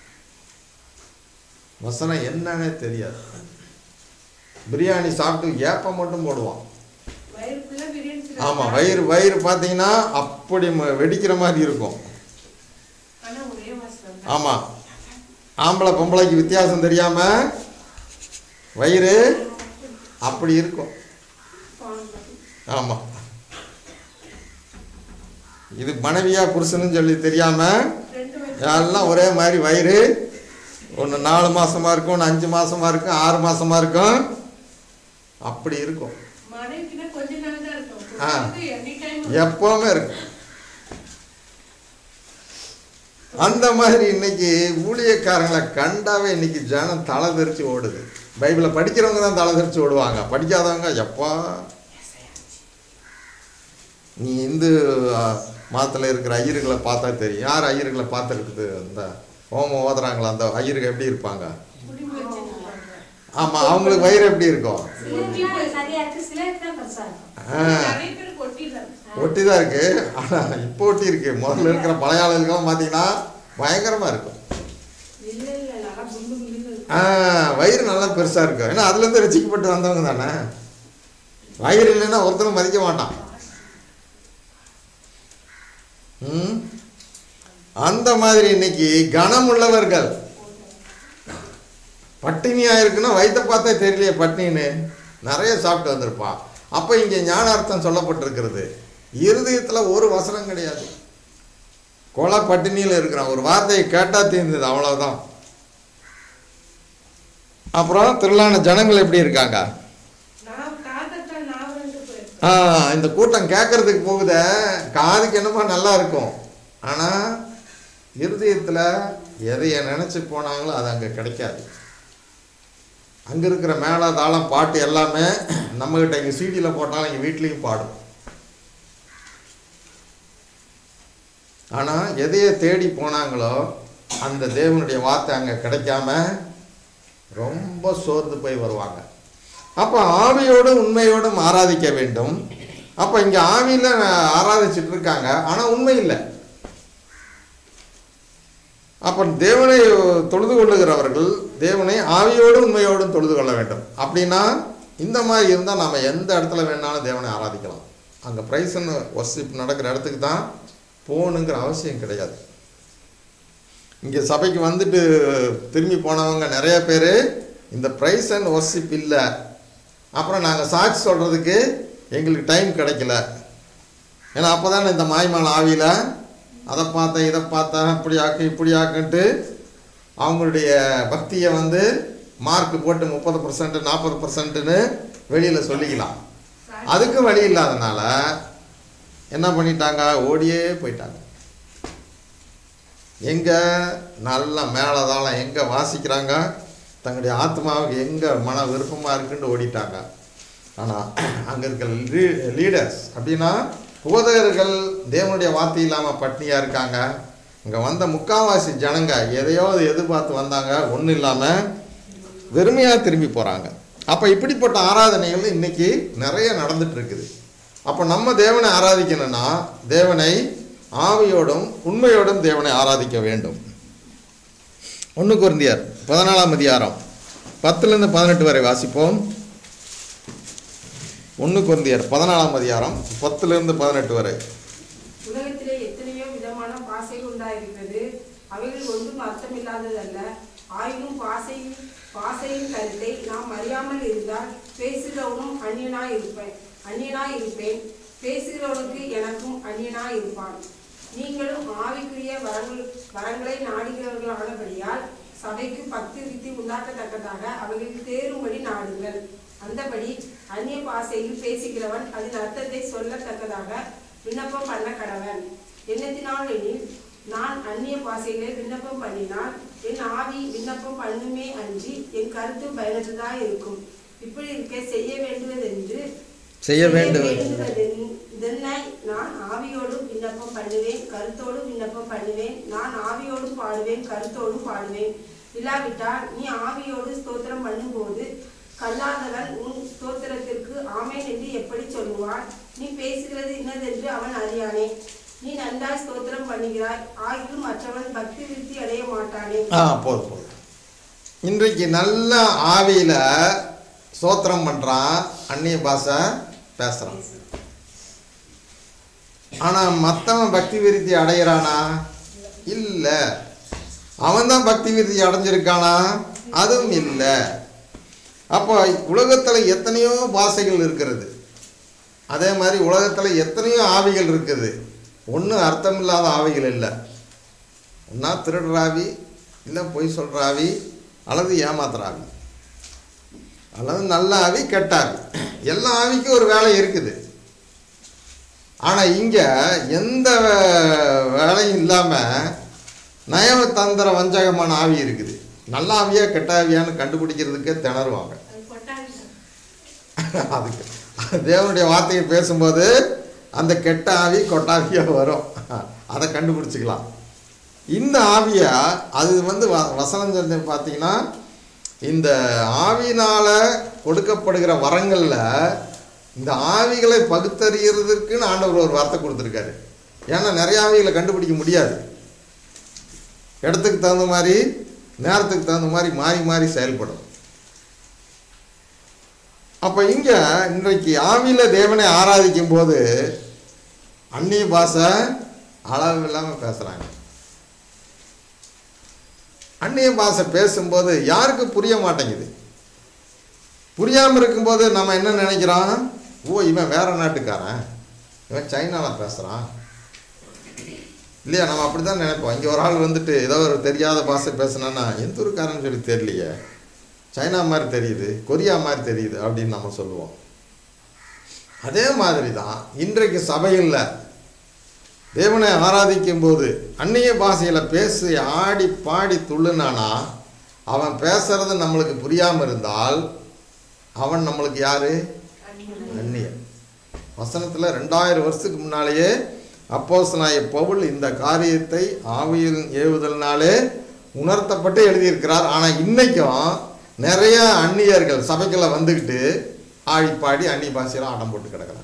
S1: வசனம் என்னன்னே தெரியாது. பிரியாணி சாப்பிட்டு ஏப்பம் மட்டும் போடுவான். ஆமாம், வயிறு வயிறு பார்த்தீங்கன்னா அப்படி வெடிக்கிற மாதிரி இருக்கும். ஆமாம், ஆம்பளை பொம்பளைக்கு வித்தியாசம் தெரியாம வயிறு அப்படி இருக்கும். ஆமாம், இது மனைவியா புருஷனும் சொல்லி தெரியாம எல்லாம் ஒரே மாதிரி வயிறு. ஒன்று நாலு மாசமா இருக்கும், ஒன்று அஞ்சு மாசமா இருக்கும், ஆறு மாசமா இருக்கும், அப்படி இருக்கும். ஆ எப்பவுமே இருக்கும். அந்த மாதிரி இன்னைக்கு ஊழியக்காரங்களை கண்டாவே இன்னைக்கு ஜனம் தலை தெரிச்சு ஓடுது. பைபிளை படிக்கிறவங்க தான் தலை தெரிச்சு ஓடுவாங்க. படிக்காதவங்க எப்பா நீ இந்து மதத்தில் இருக்கிற ஐயர்களை பார்த்தா தெரியும். யார் ஐயர்களை பார்த்துருக்குது? அந்த ஹோமம் ஓதுறாங்களா அந்த ஐயர்கள் எப்படி இருப்பாங்க? ஆமாம், அவங்களுக்கு வயிறு எப்படி இருக்கும்? ஒட்டி தான் இருக்கு. ஆனால் இப்போ ஒட்டி இருக்கு. முதல்ல இருக்கிற பழைய ஆளுகளுக்கெல்லாம் பார்த்தீங்கன்னா பயங்கரமாக இருக்கும். ஆ வயிறு நல்லா பெருசாக இருக்கும். ஏன்னா அதுலேருந்து ரசிக்கப்பட்டு வந்தவங்க தானே. வயிறு இல்லைன்னா ஒருத்தரும் மதிக்க மாட்டான். ம் அந்த மாதிரி இன்னைக்கு கனமுள்ளவர்கள் பட்டினியாக இருக்குன்னா வயிற்ற பார்த்தா தெரியலையே பட்டினின்னு. நிறைய சாப்பிட்டு வந்திருப்பான். அப்போ இங்கே ஞானார்த்தம் சொல்லப்பட்டிருக்கிறது. இருதயத்தில் ஒரு வசனம் கிடையாது. கொலை பட்டினியில் இருக்கிறான். ஒரு வார்த்தையை கேட்டால் தீர்ந்தது, அவ்வளோதான். அப்புறம் திரளான ஜனங்கள் எப்படி இருக்காங்க? ஆ இந்த கூட்டம் கேட்கறதுக்கு போகுத காதுக்கு என்னமோ நல்லா இருக்கும். ஆனால் இருதயத்தில் எதையை நினச்சி போனாங்களோ அது அங்கே கிடைக்காது. அங்கே இருக்கிற மேலே தாளம் பாட்டு எல்லாமே நம்மகிட்ட இங்கே சீடியில் போட்டாலும் இங்கே வீட்லேயும் பாடும். ஆனால் எதையை தேடி போனாங்களோ அந்த தேவனுடைய வார்த்தை அங்கே கிடைக்காம ரொம்ப சோர்ந்து போய் வருவாங்க. அப்போ ஆவியோடும் உண்மையோடும் ஆராதிக்க வேண்டும். அப்போ இங்கே ஆவியில் ஆராதிச்சுட்டு இருக்காங்க, ஆனால் உண்மை இல்லை. அப்போ தேவனை தொழுது கொள்ளுகிறவர்கள் தேவனை ஆவியோடும் உண்மையோடும் தொழுது கொள்ள வேண்டும். அப்படின்னா இந்த மாதிரி இருந்தால் நம்ம எந்த இடத்துல வேணாலும் தேவனை ஆராதிக்கலாம். அங்கே ப்ரைஸ் அண்ட் வொர்ஷிப் நடக்கிற இடத்துக்கு தான் போகணுங்கிற அவசியம் கிடையாது. இங்கே சபைக்கு வந்துட்டு திரும்பி போனவங்க நிறைய பேர் இந்த ப்ரைஸ் அண்ட் வொர்ஷிப் இல்லை, அப்புறம் நாங்கள் சாட்சி சொல்கிறதுக்கு எங்களுக்கு டைம் கிடைக்கல. ஏன்னா அப்போ தானே இந்த மாய்மால் ஆவியில் அதை பார்த்தேன் இதை பார்த்தேன் இப்படி ஆக்கு இப்படி ஆக்குன்ட்டு அவங்களுடைய பக்தியை வந்து மார்க் போட்டு முப்பது பர்சன்ட் நாற்பது பர்சன்ட்டுன்னு வெளியில் சொல்லிக்கலாம். அதுக்கும் வழி இல்லாதனால என்ன பண்ணிட்டாங்க? ஓடியே போயிட்டாங்க. எங்கே நல்லா மேலதாளம் எங்கே வாசிக்கிறாங்க, தங்களுடைய ஆத்மாவுக்கு எங்கே மன விருப்பமாக இருக்குன்னு ஓடிட்டாங்க. ஆனால் அங்கே இருக்கிற லீ லீடர்ஸ் அப்படின்னா போதகர்கள் தேவனுடைய வார்த்தை இல்லாமல் பட்னியாக இருக்காங்க. இங்கே வந்த முக்காவாசி ஜனங்க எதையோ எதிர்பார்த்து வந்தாங்க, ஒன்றும் இல்லாமல் வெறுமையாக திரும்பி போகிறாங்க. அப்போ இப்படிப்பட்ட ஆராதனைகள் இன்னைக்கு நிறைய நடந்துட்டு இருக்குது. அப்போ நம்ம தேவனை ஆராதிக்கணும்னா தேவனை ஆவியோடும் உண்மையோடும் தேவனை ஆராதிக்க வேண்டும். ஒன்று கொரிந்தியர் பதினாலாம் அதிகாரம் பத்துலேருந்து பதினெட்டு வரை வாசிப்போம். ஒன்று கொரிந்தியர் பதினாலாம் அதிகாரம் பத்துலேருந்து பதினெட்டு வரை.
S2: உலகத்திலே எத்தனையோ விதமான பாசைகள் உண்டாயிருக்கிறது. அவைகள் ஒன்றும் அர்த்தமில்லாததல்ல. ஆயினும் பாசையின் பாசையின் கருத்தை நாம் அறியாமல் இருந்தால் பேசுகிறவனும் அந்நியனாய் இருப்பேன் அந்நியனாய் இருப்பேன் பேசுகிறவனுக்கு எனக்கும் அந்நியனாய் இருப்பான். நீங்களும் ஆவிக்குரிய வரங்கள் வரங்களை நாடுகிறவர்களானபடியால் சபைக்கு பக்தி விருத்தி உண்டாக்கத்தக்கதாக அவைகள் தேறும்படி நாடுங்கள். அந்தபடி அந்நிய பாசையில் பேசுகிறவன் அதன் அர்த்தத்தை சொல்லத்தக்கதாக விண்ணப்பம் பண்ண கடவன். என்னத்தினால் எனில் நான் அந்நிய பாசைகளை விண்ணப்பம் பண்ணினால் என் ஆவி விண்ணப்பம் பண்ணுமே அன்றி என் கருத்து பயனற்றதாக இருக்கும். இப்படி இருக்க செய்ய வேண்டுவதென்று
S1: செய்ய வேண்டுவது
S2: நான் ஆவியோடும் விண்ணப்பம் பண்ணுவேன், கருத்தோடும் விண்ணப்பம் பண்ணுவேன். நான் ஆவியோடும் பாடுவேன், கருத்தோடும் பாடுவேன். இல்லாவிட்டால் நீ ஆவியோடு ஸ்தோத்திரம் பண்ணும்போது கல்லாதவன் உன் ஸ்தோத்திரத்திற்கு ஆமேன் என்று எப்படி சொல்லுவான்? நீ பேசுகிறது இன்னதென்று அவன் அறியானே. நீ நன்றாய் ஸ்தோத்திரம் பண்ணுகிறாய், ஆகிலும் மற்றவன் பக்தி விருத்தி அடைய மாட்டானே.
S1: ஆ போதும் போதும். இன்றைக்கு நல்ல ஆவியில் ஸ்தோத்திரம் பண்ணுறான், அந்நிய பாஷை பேசுகிறான். ஆனால் மற்றவன் பக்தி விருத்தி அடைகிறானா? இல்லை. அவன் தான் பக்தி விருத்தி அடைஞ்சிருக்கானா? அதுவும் இல்லை. அப்போ உலகத்தில் எத்தனையோ பாஷைகள் இருக்கிறது, அதே மாதிரி உலகத்தில் எத்தனையோ ஆவிகள் இருக்குது. ஒன்றும் அர்த்தமில்லாத ஆவிகள் இல்லை. ஒன்றா திருடுற ஆவி, இல்லை பொய் சொல்கிற ஆவி, அல்லது ஏமாத்துற ஆவி, அல்லது நல்ல ஆவி, கெட்ட ஆவி. எல்லா ஆவிக்கும் ஒரு வேலை இருக்குது. ஆனால் இங்கே எந்த வேலையும் இல்லாமல் நயவத்தந்திர வஞ்சகமான ஆவி இருக்குது. நல்ல ஆவியா கெட்ட ஆவியான்னு கண்டுபிடிக்கிறதுக்கே திணறுவாங்க. அதுக்கு தேவனுடைய வார்த்தையை பேசும்போது அந்த கெட்ட ஆவி கொட்டாவியாக வரும், அதை கண்டுபிடிச்சிக்கலாம். இந்த ஆவியா அது வந்து வ வசனம் சொல்லி பார்த்தீங்கன்னா இந்த ஆவியினால் கொடுக்கப்படுகிற வரங்களில் இந்த ஆவிகளை பகுத்தறிகிறதுக்குன்னு ஆண்டவர் ஒரு வார்த்தை கொடுத்துருக்காரு. ஏன்னா நிறைய ஆவிகளை கண்டுபிடிக்க முடியாது. இடத்துக்கு தகுந்த மாதிரி நேரத்துக்கு தகுந்த மாதிரி மாறி மாறி செயல்படும். அப்போ இங்கே இன்றைக்கு ஆவியில் தேவனை ஆராதிக்கும் போது அந்நிய பாஷை அளவு இல்லாமல் பேசுகிறாங்க. அந்நிய பாஷை பேசும்போது யாருக்கு புரிய மாட்டேங்குது. புரியாமல் இருக்கும்போது நம்ம என்ன நினைக்கிறோம்? ஓ இவன் வேற நாட்டுக்காரன், இவன் சைனாவில் பேசுகிறான் இல்லையா? நம்ம அப்படி தான் நினைப்போம். இங்கே ஒரு ஆள் வந்துட்டு ஏதோ ஒரு தெரியாத பாஷை பேசுனான்னா எந்த ஊருக்காரன்னு சொல்லி தெரியலையே, சைனா மாதிரி தெரியுது, கொரியா மாதிரி தெரியுது அப்படின்னு நம்ம சொல்லுவோம். அதே மாதிரி தான் இன்றைக்கு சபையில் தேவனை ஆராதிக்கும் போது அந்நிய பாஷையில் பேசி ஆடி பாடி துள்ளுனானா அவன் பேசுறது நம்மளுக்கு புரியாமல் இருந்தால் அவன் நம்மளுக்கு யாரு? அந்நியன். வசனத்தில் ரெண்டாயிரம் வருஷத்துக்கு முன்னாலேயே அப்போஸ்தலனாகிய பவுல் இந்த காரியத்தை ஆவியின் ஏவுதல்னாலே உணர்த்தப்பட்டு எழுதியிருக்கிறார். ஆனால் இன்னைக்கும் நிறைய அந்நியர்கள் சபைக்குள்ள வந்துக்கிட்டு ஆடி பாடி அந்நிய பாஷையில் ஆட்டம் போட்டு கிடக்கிறாங்க.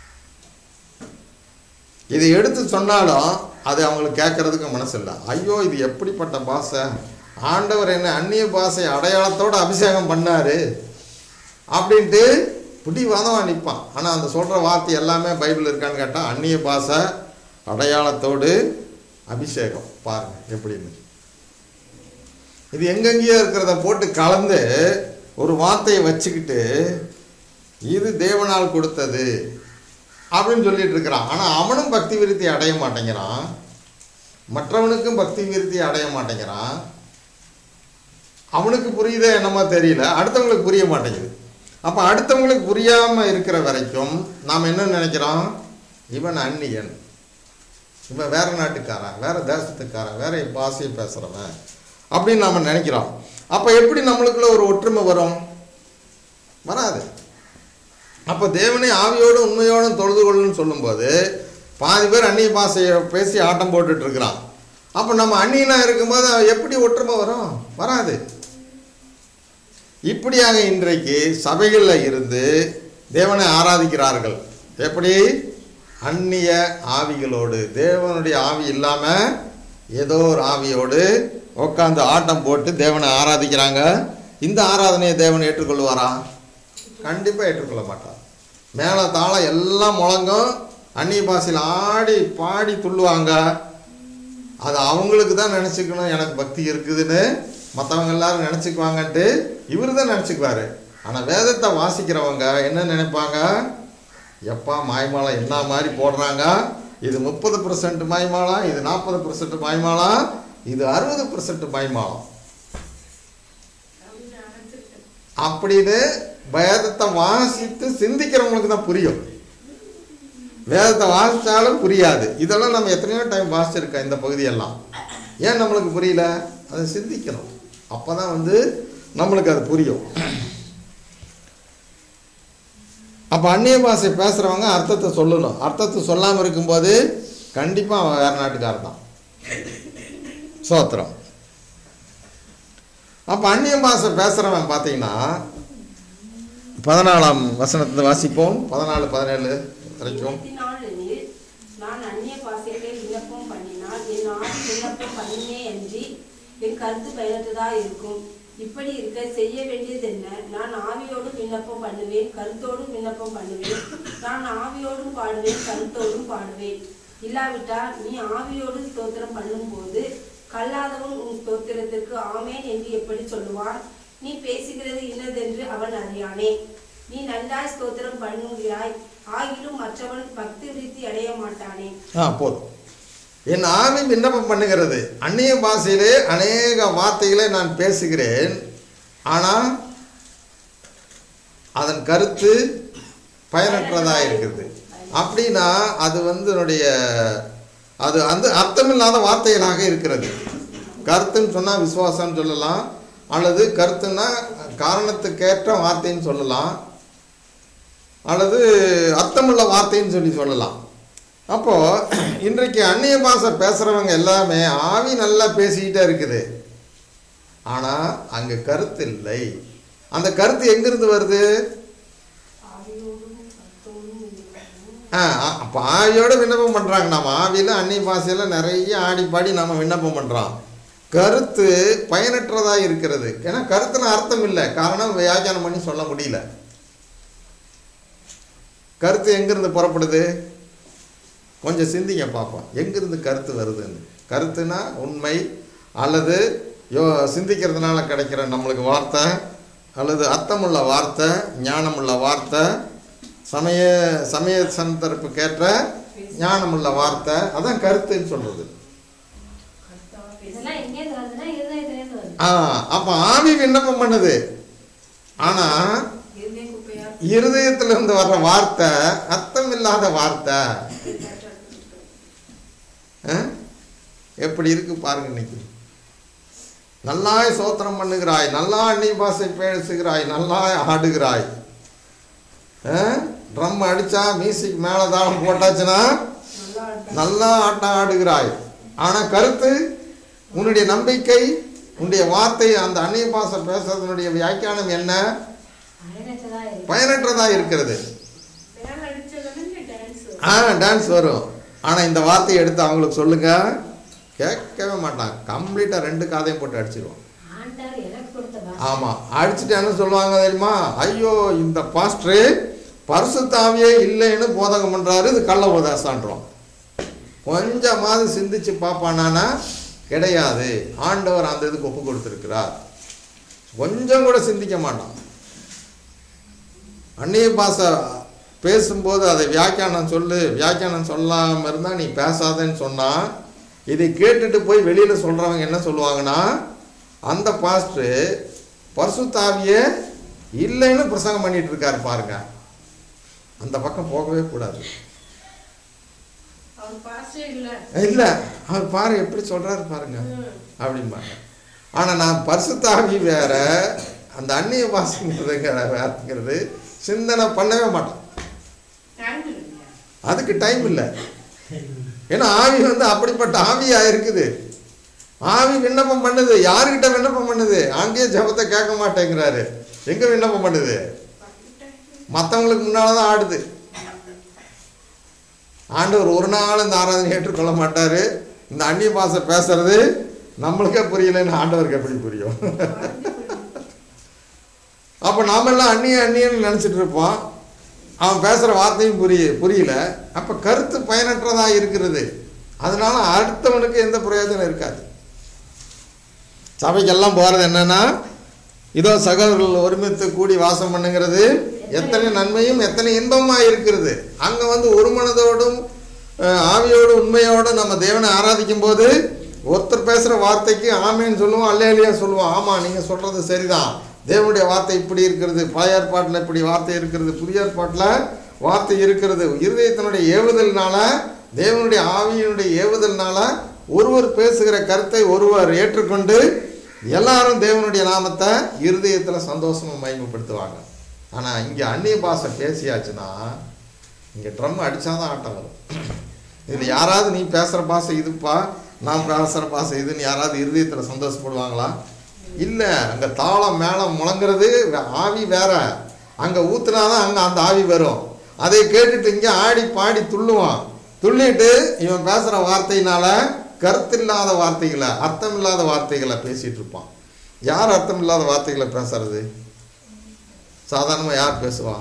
S1: இதை எடுத்து சொன்னாலும் அது அவங்களுக்கு கேட்கறதுக்கு மனசு இல்லை. ஐயோ இது எப்படிப்பட்ட பாஷை, ஆண்டவர் என்ன அந்நிய பாஷை அடையாளத்தோடு அபிஷேகம் பண்ணாரு அப்படின்ட்டு பிடிவாதமாக நிற்பான். ஆனால் அந்த சொல்கிற வார்த்தை எல்லாமே பைபிள் இருக்கான்னு கேட்டால் அந்நிய பாஷை அடையாளத்தோடு அபிஷேகம். பாருங்கள் எப்படின்னு. இது எங்கெங்கேயோ இருக்கிறத போட்டு கலந்து ஒரு வார்த்தையை வச்சுக்கிட்டு இது தேவனால் கொடுத்தது அப்படின்னு சொல்லிட்டு இருக்கிறான். ஆனால் அவனும் பக்தி விருத்தி அடைய மாட்டேங்கிறான், மற்றவனுக்கும் பக்தி விருத்தி அடைய மாட்டேங்கிறான். அவனுக்கு புரியுதே என்னமோ தெரியல, அடுத்தவங்களுக்கு புரிய மாட்டேங்குது. அப்போ அடுத்தவங்களுக்கு புரியாமல் இருக்கிற வரைக்கும் நாம் என்ன நினைக்கிறோம்? இவன் அந்நியன், இவன் வேற நாட்டுக்காரன், வேற தேசத்துக்காரன், வேற பாஷையை பேசுகிறவன் அப்படின்னு நாம் நினைக்கிறோம். அப்போ எப்படி நம்மளுக்குள்ள ஒரு ஒற்றுமை வரும்? வராது. அப்போ தேவனை ஆவியோடு உண்மையோடும் தொழுது கொள்ளுன்னு சொல்லும்போது பாதி பேர் அந்நிய பாஷையை பேசி ஆட்டம் போட்டுட்டு இருக்கிறான். அப்போ நம்ம அந்நியனாக இருக்கும்போது எப்படி ஒற்றுமை வரும்? வராது. இப்படியாக இன்றைக்கு சபைகளில் இருந்து தேவனை ஆராதிக்கிறார்கள். எப்படி? அந்நிய ஆவிகளோடு. தேவனுடைய ஆவி இல்லாமல் ஏதோ ஒரு ஆவியோடு உட்காந்து ஆட்டம் போட்டு தேவனை ஆராதிக்கிறாங்க. இந்த ஆராதனையை தேவனை ஏற்றுக்கொள்வாரா? கண்டிப்பாக ஏற்றுக்கொள்ள மாட்டார். மேலே தாளம் எல்லாம் முழங்கும், அந்நிய பாஷையில் ஆடி பாடி துள்ளுவாங்க. அது அவங்களுக்கு தான் நினச்சிக்கணும் எனக்கு பக்தி இருக்குதுன்னு, மற்றவங்க எல்லாரும் நினச்சிக்குவாங்கன்ட்டு இவர் தான் நினச்சிக்குவார். ஆனால் வேதத்தை வாசிக்கிறவங்க என்ன நினைப்பாங்க? எப்பா மாய்மாலம் என்ன மாதிரி போடுறாங்க, இது முப்பது பர்சன்ட் மாய்மாலம், இது நாற்பது பர்சன்ட் மாய்மாலம், இது அறுபது பர்சன்ட் மாய்மாலம் அப்படின்னு வேதத்தை வாசித்து சிந்திக்கிறவங்களுக்கு தான் புரியும். வேதத்தை வாசித்தாலும் புரியாது. இதெல்லாம் நம்ம எத்தனையோ டைம் வாசிச்சிருக்கோம் இந்த பகுதியெல்லாம். ஏன் நம்மளுக்கு புரியல? அதை சிந்திக்கணும். அப்போ தான் வந்து நம்மளுக்கு அது புரியும். அப்போ அந்நிய பாஷை பேசுகிறவங்க அர்த்தத்தை சொல்லணும். அர்த்தத்தை சொல்லாமல் இருக்கும்போது கண்டிப்பாக அவன் வேறு நாட்டுக்காரர் தான். சோத்திரம். அப்போ அந்நிய பாஷை பேசுகிறவன் பார்த்தீங்கன்னா பதினாலாம் வசனத்தை வாசிப்போம். பதினாலு பதினேழு வரைக்கும்.
S5: நான் அந்நிய பாஷைகளை விண்ணப்பம் பண்ணினால் என் ஆவி விண்ணப்பம் பண்ணினே அன்றி என் கருத்து பயனற்றதா இருக்கும். இப்படி இருக்க செய்ய வேண்டியது என்ன? நான் ஆவியோடும் விண்ணப்பம் பண்ணுவேன், கருத்தோடும் விண்ணப்பம் பண்ணுவேன். நான் ஆவியோடும் பாடுவேன், கருத்தோடும் பாடுவேன். இல்லாவிட்டால் நீ ஆவியோடு ஸ்தோத்திரம் பண்ணும் போது கல்லாதவன் உன் ஸ்தோத்திரத்திற்கு ஆமேன் என்று எப்படி சொல்லுவான்? நீ பேசுகிறது இன்னதென்று அவன் அறியானே. நீ நன்றாய் ஸ்தோத்திரம் பண்ணுகிறாய், ஆகிலும் மற்றவன் பக்தி விருத்தி அடைய மாட்டானே.
S1: ஆ போதும். என் ஆவி விண்ணப்பம் பண்ணுகிறது. அந்நிய பாஷையிலே அநேக வார்த்தைகளை நான் பேசுகிறேன், ஆனால் அதன் கருத்து பயனற்றதாக இருக்குது. அப்படின்னா அது வந்து என்னுடைய அது அந்த அர்த்தமில்லாத வார்த்தைகளாக இருக்கிறது. கருத்துன்னு சொன்னால் விசுவாசம்னு சொல்லலாம், அல்லது கருத்துன்னா காரணத்துக்கேற்ற வார்த்தைன்னு சொல்லலாம், அல்லது அர்த்தமுள்ள வார்த்தைன்னு சொல்லி சொல்லலாம். அப்போது இன்றைக்கு அந்நிய பாஷை பேசுகிறவங்க எல்லாமே ஆவி நல்லா பேசிக்கிட்டே இருக்குது, ஆனால் அங்கே கருத்து இல்லை. அந்த கருத்து எங்கிருந்து வருது? ஆ அப்போ ஆவியோடு விண்ணப்பம் பண்ணுறாங்க. நம்ம ஆவியில் அந்நிய பாஷையில் நிறைய ஆடி பாடி நம்ம விண்ணப்பம் பண்ணுறோம். கருத்து பயனற்றதாக இருக்கிறது. ஏன்னா கருத்துன்னு அர்த்தம் இல்லை, காரணம் வியாக்கியானம் பண்ணி சொல்ல முடியல. கருத்து எங்கிருந்து புறப்படுது? கொஞ்சம் சிந்திங்க பார்ப்போம், எங்கிருந்து கருத்து வருதுன்னு. கருத்துனா உண்மை, அல்லது யோ சிந்திக்கிறதுனால கிடைக்கிற நம்மளுக்கு வார்த்தை, அல்லது அர்த்தமுள்ள வார்த்தை, ஞானமுள்ள வார்த்தை, சமய சமய சந்தர்ப்புக்கேற்ற ஞானமுள்ள வார்த்தை, அதான் கருத்துன்னு சொல்றது. ஆ அப்போ ஆவி விண்ணப்பம் பண்ணுது, ஆனால் இருதயத்திலிருந்து வர்ற வார்த்தை அர்த்தம் இல்லாத வார்த்தை. எப்படி இருக்கு பாருங்க. இன்னைக்கு நல்லாய் சோத்திரம் பண்ணுகிறாய், நல்லா அந்நிய பாஷை பேசுகிறாய், நல்லா ஆடுகிறாய், ட்ரம் அடிச்சா மியூசிக் மேலே தாளம் போட்டாச்சுன்னா நல்லா ஆட்டம் ஆடுகிறாய். ஆனால் கருத்து, உன்னுடைய நம்பிக்கை, உன்னுடைய வார்த்தை, அந்த அந்நிய பாஷை பேசுறதுனுடைய வியாக்கியானம் என்ன? பயனற்றதாக இருக்கிறது. ஆ டான்ஸ் வரும், ஆனால் இந்த வார்த்தையை எடுத்து அவங்களுக்கு சொல்லுங்க, கேட்கவே மாட்டான். கம்ப்ளீட்டாக ரெண்டு காதையும் போட்டு அடிச்சிருவோம். ஆமாம், அடிச்சுட்டு என்ன சொல்லுவாங்க தெரியுமா? ஐயோ இந்த பாஸ்டரு பரிசுத்தாவியே இல்லைன்னு போதகம் பண்ணுறாரு, இது கள்ள உபதேசன்றோம். கொஞ்சமாவது சிந்திச்சு பார்ப்பானா? கிடையாது. ஆண்டவர் அந்த இதுக்கு ஒப்பு கொடுத்துருக்கிறார். கொஞ்சம் கூட சிந்திக்க மாட்டான். அந்நிய பாஷை பேசும்போது அதை வியாக்கியானம் சொல்லு, வியாக்கியானம் சொல்லாமல் இருந்தால் நீ பேசாதேன்னு சொன்னால், இதை கேட்டுட்டு போய் வெளியில் சொல்கிறவங்க என்ன சொல்லுவாங்கன்னா, அந்த பாஸ்டரு பரிசுத்தாவியே இல்லைன்னு பிரசங்கம் பண்ணிட்டு இருக்காரு பாருங்க. அந்த பக்கம் போகவே கூடாது. இல்லை அவர் பாரு எப்படி சொல்கிறாரு பாருங்க அப்படிம்பாங்க. ஆனால் நான் பரிசுத்தாவி வேற, அந்த அந்நிய பாஷைங்கிறதுங்கிற வேறுங்கிறது சிந்தனை பண்ணவே மாட்டான். அதுக்கு டைம் இல்லை. ஏன்னா ஆவி வந்து அப்படிப்பட்ட ஆவியா இருக்குது. ஆவி விண்ணப்பம் பண்ணுது. யாருக்கிட்ட விண்ணப்பம் பண்ணுது? அங்கேயே ஜபத்தை கேட்க மாட்டேங்கிறாரு. எங்க விண்ணப்பம் பண்ணுது? மற்றவங்களுக்கு முன்னால்தான் ஆடுது. ஆண்டவர் ஒரு நாள் இந்த ஆராதனை ஏற்றுக்கொள்ள மாட்டாரு. இந்த அந்நிய பாஷை பேசுறது நம்மளுக்கே புரியலன்னு ஆண்டவருக்கு எப்படி புரியும்? அப்போ நாமெல்லாம் அந்நிய அந்நியன்னு நினச்சிட்டு இருப்போம். அவன் பேசுகிற வார்த்தையும் புரிய புரியல. அப்போ கருத்து பயனற்றதாக இருக்கிறது. அதனால அடுத்தவனுக்கு எந்த பிரயோஜனம் இருக்காது. சபைக்கெல்லாம் போகிறது என்னன்னா, இதோ சகோதரர்கள் ஒருமித்து கூடி வாசம் பண்ணுங்கிறது எத்தனை நன்மையும் எத்தனை இன்பமாக இருக்கிறது. அங்கே வந்து ஒரு மனதோடும் ஆவியோடு உண்மையோடு நம்ம தேவனை ஆராதிக்கும் போது ஒருத்தர் பேசுகிற வார்த்தைக்கு ஆமேன்னு சொல்லுவோம், அல்லேலியா சொல்லுவோம். ஆமாம், நீங்கள் சொல்கிறது சரிதான், தேவனுடைய வார்த்தை இப்படி இருக்கிறது, பழைய ஏற்பாட்டில் இப்படி வார்த்தை இருக்கிறது, புதிய ஏற்பாட்டில் வார்த்தை இருக்கிறது. இருதயத்தினுடைய ஏவுதல்னால, தேவனுடைய ஆவியினுடைய ஏவுதல்னால ஒருவர் பேசுகிற கருத்தை ஒருவர் ஏற்றுக்கொண்டு எல்லாரும் தேவனுடைய நாமத்தை இருதயத்தில் சந்தோஷமாக மகிமைப்படுத்துவாங்க. ஆனால் இங்கே அந்நிய பாஷை பேசியாச்சுன்னா இங்கே ட்ரம் அடித்தாதான் ஆட்டம் வரும். இதில் யாராவது நீ பேசுகிற பாஷை இதுப்பா, நான் பேசுகிற பாஷை இதுன்னு யாராவது இருதயத்தில் சந்தோஷப்படுவாங்களா? இல்லை. அங்கே தாளம் மேளம் முழங்கிறது ஆவி வேற. அங்கே ஊற்றுனாதான் அங்கே அந்த ஆவி வரும். அதை கேட்டுட்டு இங்கே ஆடி பாடி துள்ளுவான். துள்ளிட்டு இவன் பேசுகிற வார்த்தையினால கருத்தில்லாத வார்த்தைகளை, அர்த்தம் இல்லாத வார்த்தைகளை பேசிகிட்டு இருப்பான். யார் அர்த்தம் இல்லாத வார்த்தைகளை பேசுறது? சாதாரணமாக யார் பேசுவான்?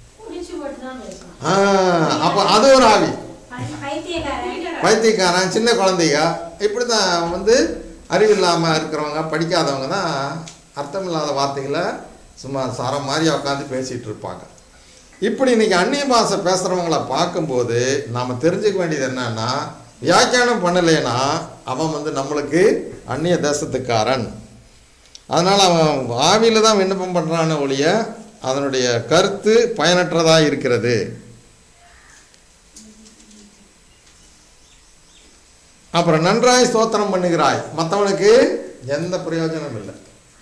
S1: அப்போ அது ஒரு ஆவி. பைத்தியக்காரன், சின்ன குழந்தைங்க, இப்படி தான் வந்து அறிவில்லாமல் இருக்கிறவங்க, படிக்காதவங்க தான் அர்த்தம் இல்லாத வார்த்தைகளை சும்மா சாரம் மாதிரி உட்காந்து பேசிகிட்டு இருப்பாங்க. இப்படி இன்றைக்கி அந்நிய பாஷை பேசுகிறவங்கள பார்க்கும்போது நாம் தெரிஞ்சுக்க வேண்டியது என்னன்னா, வியாக்கியானம் பண்ணலைன்னா அவன் வந்து நம்மளுக்கு அந்நிய தேசத்துக்காரன். அதனால் அவன் ஆவியில் தான் விண்ணப்பம் பண்ணுறான ஒழிய அதனுடைய கருத்து பயனற்றதாக இருக்கிறது. அப்புறம் நன்றாய் ஸ்தோத்திரம் பண்ணுகிறாய், மற்றவனுக்கு எந்த பிரயோஜனம் இல்லை.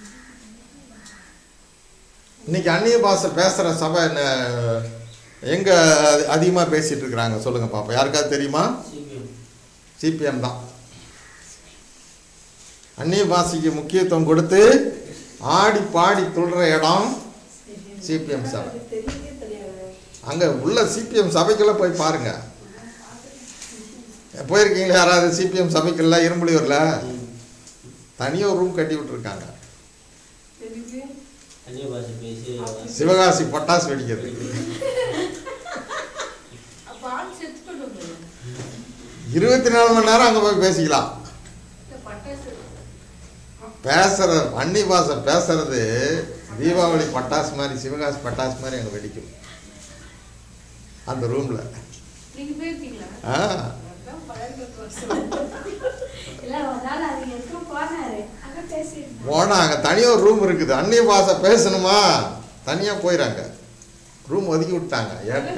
S1: இன்னைக்கு அந்நிய பாஷை பேசுகிற சபை எங்கே அதிகமாக பேசிகிட்டு இருக்கிறாங்க சொல்லுங்க பாப்பா? யாருக்காவது தெரியுமா? சிபிஎம் தான். அந்நிய பாஷைக்கு முக்கியத்துவம் கொடுத்து ஆடி பாடி துள்ளுற இடம் சிபிஎம் சபை. அங்கே உள்ள சிபிஎம் சபைக்குள்ள போய் பாருங்க. போயிருக்கீங்களா யாராவது சிபிஎம் சபைக்குள்ள? இரும்புலியூர்ல தனியாக ரூம் கட்டி விட்டுருக்காங்க. சிவகாசி பட்டாசு வெடிக்கிறது. இருபத்தி நாலு மணி நேரம் அங்கே போய் பேசிக்கலாம். பேசுற அந்நிய பாஷை பேசுறது தீபாவளி பட்டாசு மாதிரி, சிவகாசி பட்டாசு மாதிரி அங்கே வெடிக்கும் அந்த ரூம்ல. ஆ போனா அங்கே தனியாக ஒரு ரூம் இருக்குது. அந்நிய பாஷை பேசணுமா தனியாக போயிறாங்க, ரூம் ஒதுக்கி விட்டாங்க.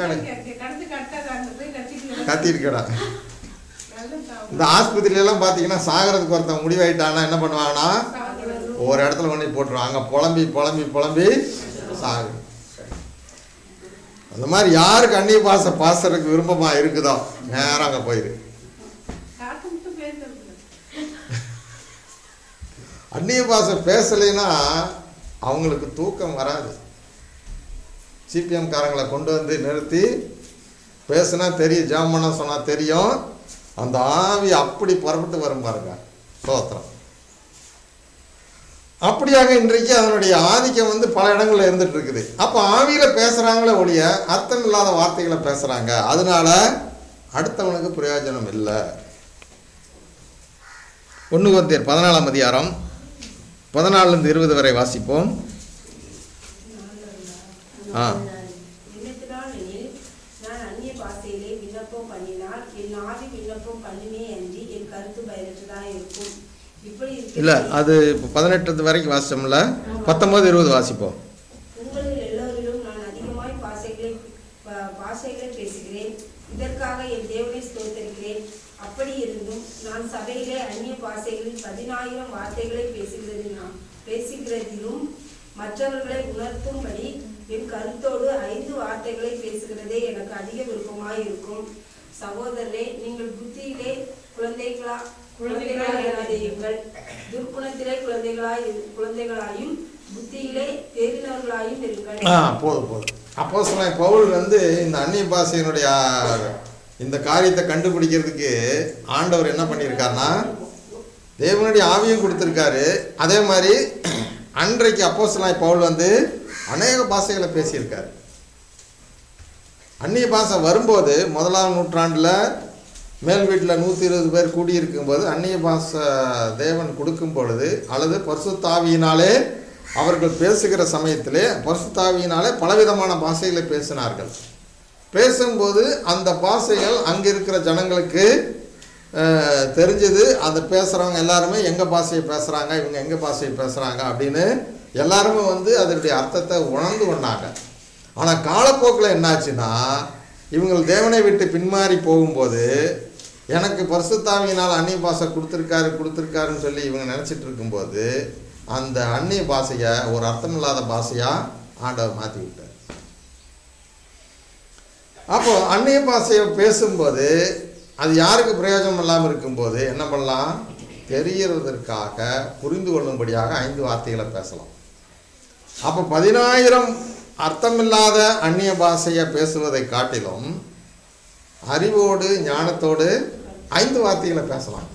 S1: கத்திருக்கடா. இந்த ஆஸ்பத்திரியிலாம் பார்த்தீங்கன்னா சாகிறதுக்கு ஒருத்தன் முடிவாயிட்டானா என்ன பண்ணுவாங்கன்னா ஒரு இடத்துல கொண்டு போட்டுருவாங்க. அங்கே புலம்பி புலம்பி புலம்பி சாகு. அந்த மாதிரி யாருக்கு அந்நிய பாஷை பாசுறதுக்கு விருப்பமாக இருக்குதோ நேரம் அங்கே போயிரு. அந்நிய பாஷை பேசலைன்னா அவங்களுக்கு தூக்கம் வராது. சிபிஎம் காரங்களை கொண்டு வந்து நிறுத்தி பேசுனா தெரியும், ஜாமனா சொன்னால் தெரியும். அந்த ஆவி அப்படி புறப்பட்டு வரும் பாருங்க. ஸ்தோத்திரம். அப்படியாக இன்றைக்கு அதனுடைய ஆதிக்கம் வந்து பல இடங்கள்ல இருந்துட்டு இருக்குது. அப்போ ஆவியில் பேசுகிறாங்களே ஒழிய அர்த்தம் இல்லாத வார்த்தைகளை பேசுகிறாங்க. அதனால அடுத்தவனுக்கு பிரயோஜனம் இல்லை. ஒன்று கொரிந்தியர் பதினாலாம் அதிகாரம் பதினாலுலேருந்து இருபது வரை வாசிப்போம். ஆ இல்லை, அது இப்போ பதினெட்டு வரைக்கும் வாசிச்சோம்ல, பத்தொன்பது இருபது வாசிப்போம்.
S5: உங்களில் எல்லோரிலும் நான் அதிகமாய் பாஷைகளை பாஷைகளை பேசுகிறேன், இதற்காக என் தேவனை ஸ்தோத்தரிக்கிறேன். அப்படி இருந்தும் நான் சபையிலே அந்நிய பாஷைகளில் பதினாயிரம் வார்த்தைகளை பேசுகிறதிலும் பேசுகிறதிலும் மற்றவர்களை உணர்த்தும்படி என் கருத்தோடு ஐந்து வார்த்தைகளை பேசுகிறதே எனக்கு அதிக விருப்பமாய் இருக்கும். சகோதரரே, நீங்கள் புத்தியிலே குழந்தைகளா குழந்தைகளாயிருங்கள், துர்க்குணத்திலே குழந்தைகளாய் குழந்தைகளாயும் புத்தியிலே தேறினவர்களாயும் இருங்கள்.
S1: ஆ போதும் போதும். அப்போஸ்தலன் பவுல் வந்து இந்த அந்நிய பாஷையினுடைய இந்த காரியத்தை கண்டுபிடிக்கிறதுக்கு ஆண்டவர் என்ன பண்ணியிருக்காருன்னா தேவனுடைய ஆவியும் கொடுத்துருக்காரு. அதே மாதிரி அன்றைக்கு அப்போஸ்தலன் பவுல் வந்து அநேக பாஷைகளை பேசியிருக்காரு. அந்நிய பாஷை வரும்போது முதலாம் நூற்றாண்டில் மேல் வீட்டில் நூற்றி இருபது பேர் கூடியிருக்கும்போது அந்நிய பாஷை தேவன் கொடுக்கும் பொழுது அல்லது பரிசுத்த ஆவியினாலே அவர்கள் பேசுகிற சமயத்திலே பரிசுத்த ஆவியினாலே பலவிதமான பாஷைகளை பேசினார்கள். பேசும்போது அந்த பாஷைகள் அங்கே இருக்கிற ஜனங்களுக்கு தெரிஞ்சது. அந்த பேசுகிறவங்க எல்லாருமே எங்கள் பாஷையை பேசுகிறாங்க, இவங்க எங்கள் பாஷையை பேசுகிறாங்க அப்படின்னு எல்லாருமே வந்து அதனுடைய அர்த்தத்தை உணர்ந்து கொண்டாங்க. ஆனால் காலப்போக்கில் என்னாச்சுன்னா இவங்க தேவனை விட்டு பின்மாறி போகும்போது எனக்கு பரிசுத்தாவியினால் அந்நிய பாஷை கொடுத்துருக்காரு கொடுத்துருக்காருன்னு சொல்லி இவங்க நினச்சிட்டு இருக்கும்போது அந்த அந்நிய பாஷையை ஒரு அர்த்தமில்லாத பாஷையாக ஆண்டவர் மாற்றி விட்டார். அப்போது அந்நிய பாஷையை பேசும்போது அது யாருக்கு பிரயோஜனம் இல்லாமல் இருக்கும்போது என்ன பண்ணலாம்? தெரிகிறதற்காக புரிந்து கொள்ளும்படியாக ஐந்து வார்த்தைகளை பேசலாம். அப்போ பதினாயிரம் அர்த்தமில்லாத அந்நிய பாஷையை பேசுவதை காட்டிலும் அறிவோடு ஞானத்தோடு ஐந்து வார்த்தைகளை பேசலாம்.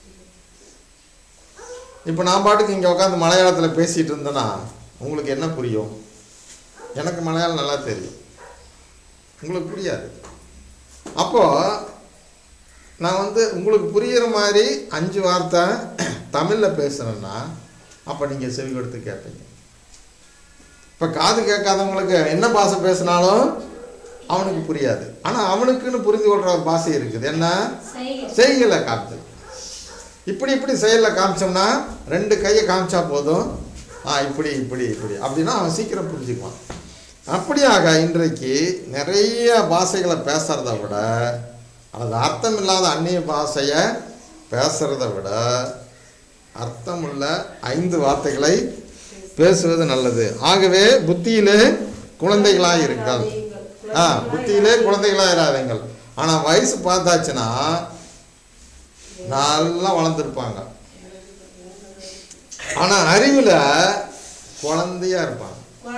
S1: இப்போ நான் பாட்டுக்கு இங்கே உட்காந்து மலையாளத்தில் பேசிகிட்டு இருந்தேன்னா உங்களுக்கு என்ன புரியும்? எனக்கு மலையாளம் நல்லா தெரியும், உங்களுக்கு புரியாது. அப்போது நான் வந்து உங்களுக்கு புரிகிற மாதிரி அஞ்சு வார்த்தை தமிழில் பேசுகிறேன்னா அப்போ நீங்கள் செவி கொடுத்து கேட்பீங்க. இப்போ காது கேட்காதவங்களுக்கு என்ன பாஷை பேசினாலும் அவனுக்கு புரியாது. ஆனால் அவனுக்குன்னு புரிந்து கொள்கிற ஒரு பாஷை இருக்குது. என்ன? செய்கலை காமிச்சல். இப்படி இப்படி செயலில் காமிச்சோம்னா ரெண்டு கையை காமிச்சா போதும். ஆ இப்படி இப்படி இப்படி அப்படின்னா அவன் சீக்கிரம் புரிஞ்சுக்குவான். அப்படியாக இன்றைக்கு நிறைய பாஷைகளை பேசுகிறத விட அல்லது அர்த்தம் இல்லாத அந்நிய பாஷையை பேசுகிறத விட அர்த்தமுள்ள ஐந்து வார்த்தைகளை பேசுவது நல்லது. ஆகவே புத்தியிலே குழந்தைகளாக இருங்கள். ஆ புத்தியிலே குழந்தைகளாக இராதீங்கள். ஆனால் வயசு பார்த்தாச்சுன்னா நல்லா வளர்ந்துருப்பாங்க. ஆனால் அறிவில் குழந்தையா இருப்பாங்க.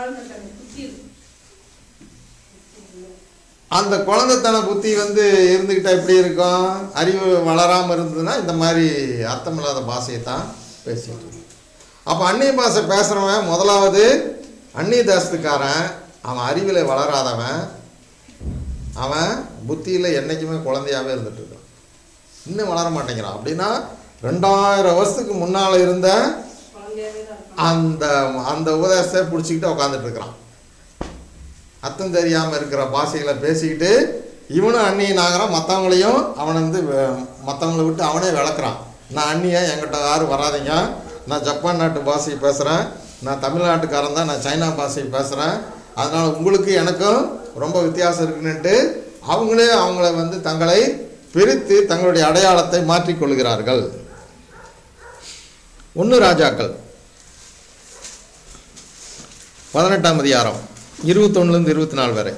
S1: அந்த குழந்தைத்தன புத்தி வந்து இருந்துக்கிட்டா எப்படி இருக்கும்? அறிவு வளராமல் இருந்ததுன்னா இந்த மாதிரி அர்த்தமில்லாத பாஷையை தான் பேசிட்டு இருக்கு. அப்போ அந்நிய பாஷை பேசுகிறவன் முதலாவது அந்நிய தேசத்துக்காரன், அவன் அறிவில் வளராதவன், அவன் புத்தியில் என்றைக்குமே குழந்தையாகவே இருந்துட்டு இருக்கான், இன்னும் வளர மாட்டேங்கிறான். அப்படின்னா ரெண்டாயிரம் வருஷத்துக்கு முன்னால் இருந்த அந்த அந்த உபதேசத்தை பிடிச்சிக்கிட்டு உட்காந்துட்டு இருக்கிறான். அர்த்தம் தெரியாமல் இருக்கிற பாஷைகளை பேசிக்கிட்டு இவனும் அந்நியன் ஆகிறான். மற்றவங்களையும் அவனை வந்து மற்றவங்களை விட்டு அவனே விளக்குறான். நான் அந்நியன், என்கிட்ட யாரும் வராதிங்க, நான் ஜப்பான் நாட்டு பாஷையை பேசுகிறேன், நான் தமிழ்நாட்டுக்காரன் தான், நான் சைனா பாஷையை பேசுகிறேன், அதனால் உங்களுக்கு எனக்கும் ரொம்ப வித்தியாசம் இருக்குன்னுட்டு அவங்களே அவங்கள வந்து தங்களை பிரித்து தங்களுடைய அடையாளத்தை மாற்றிக்கொள்கிறார்கள். ஒன்று ராஜாக்கள் பதினெட்டாம் அதிகாரம் இருபத்தொன்னுலேருந்து இருபத்தி நாலு வரை.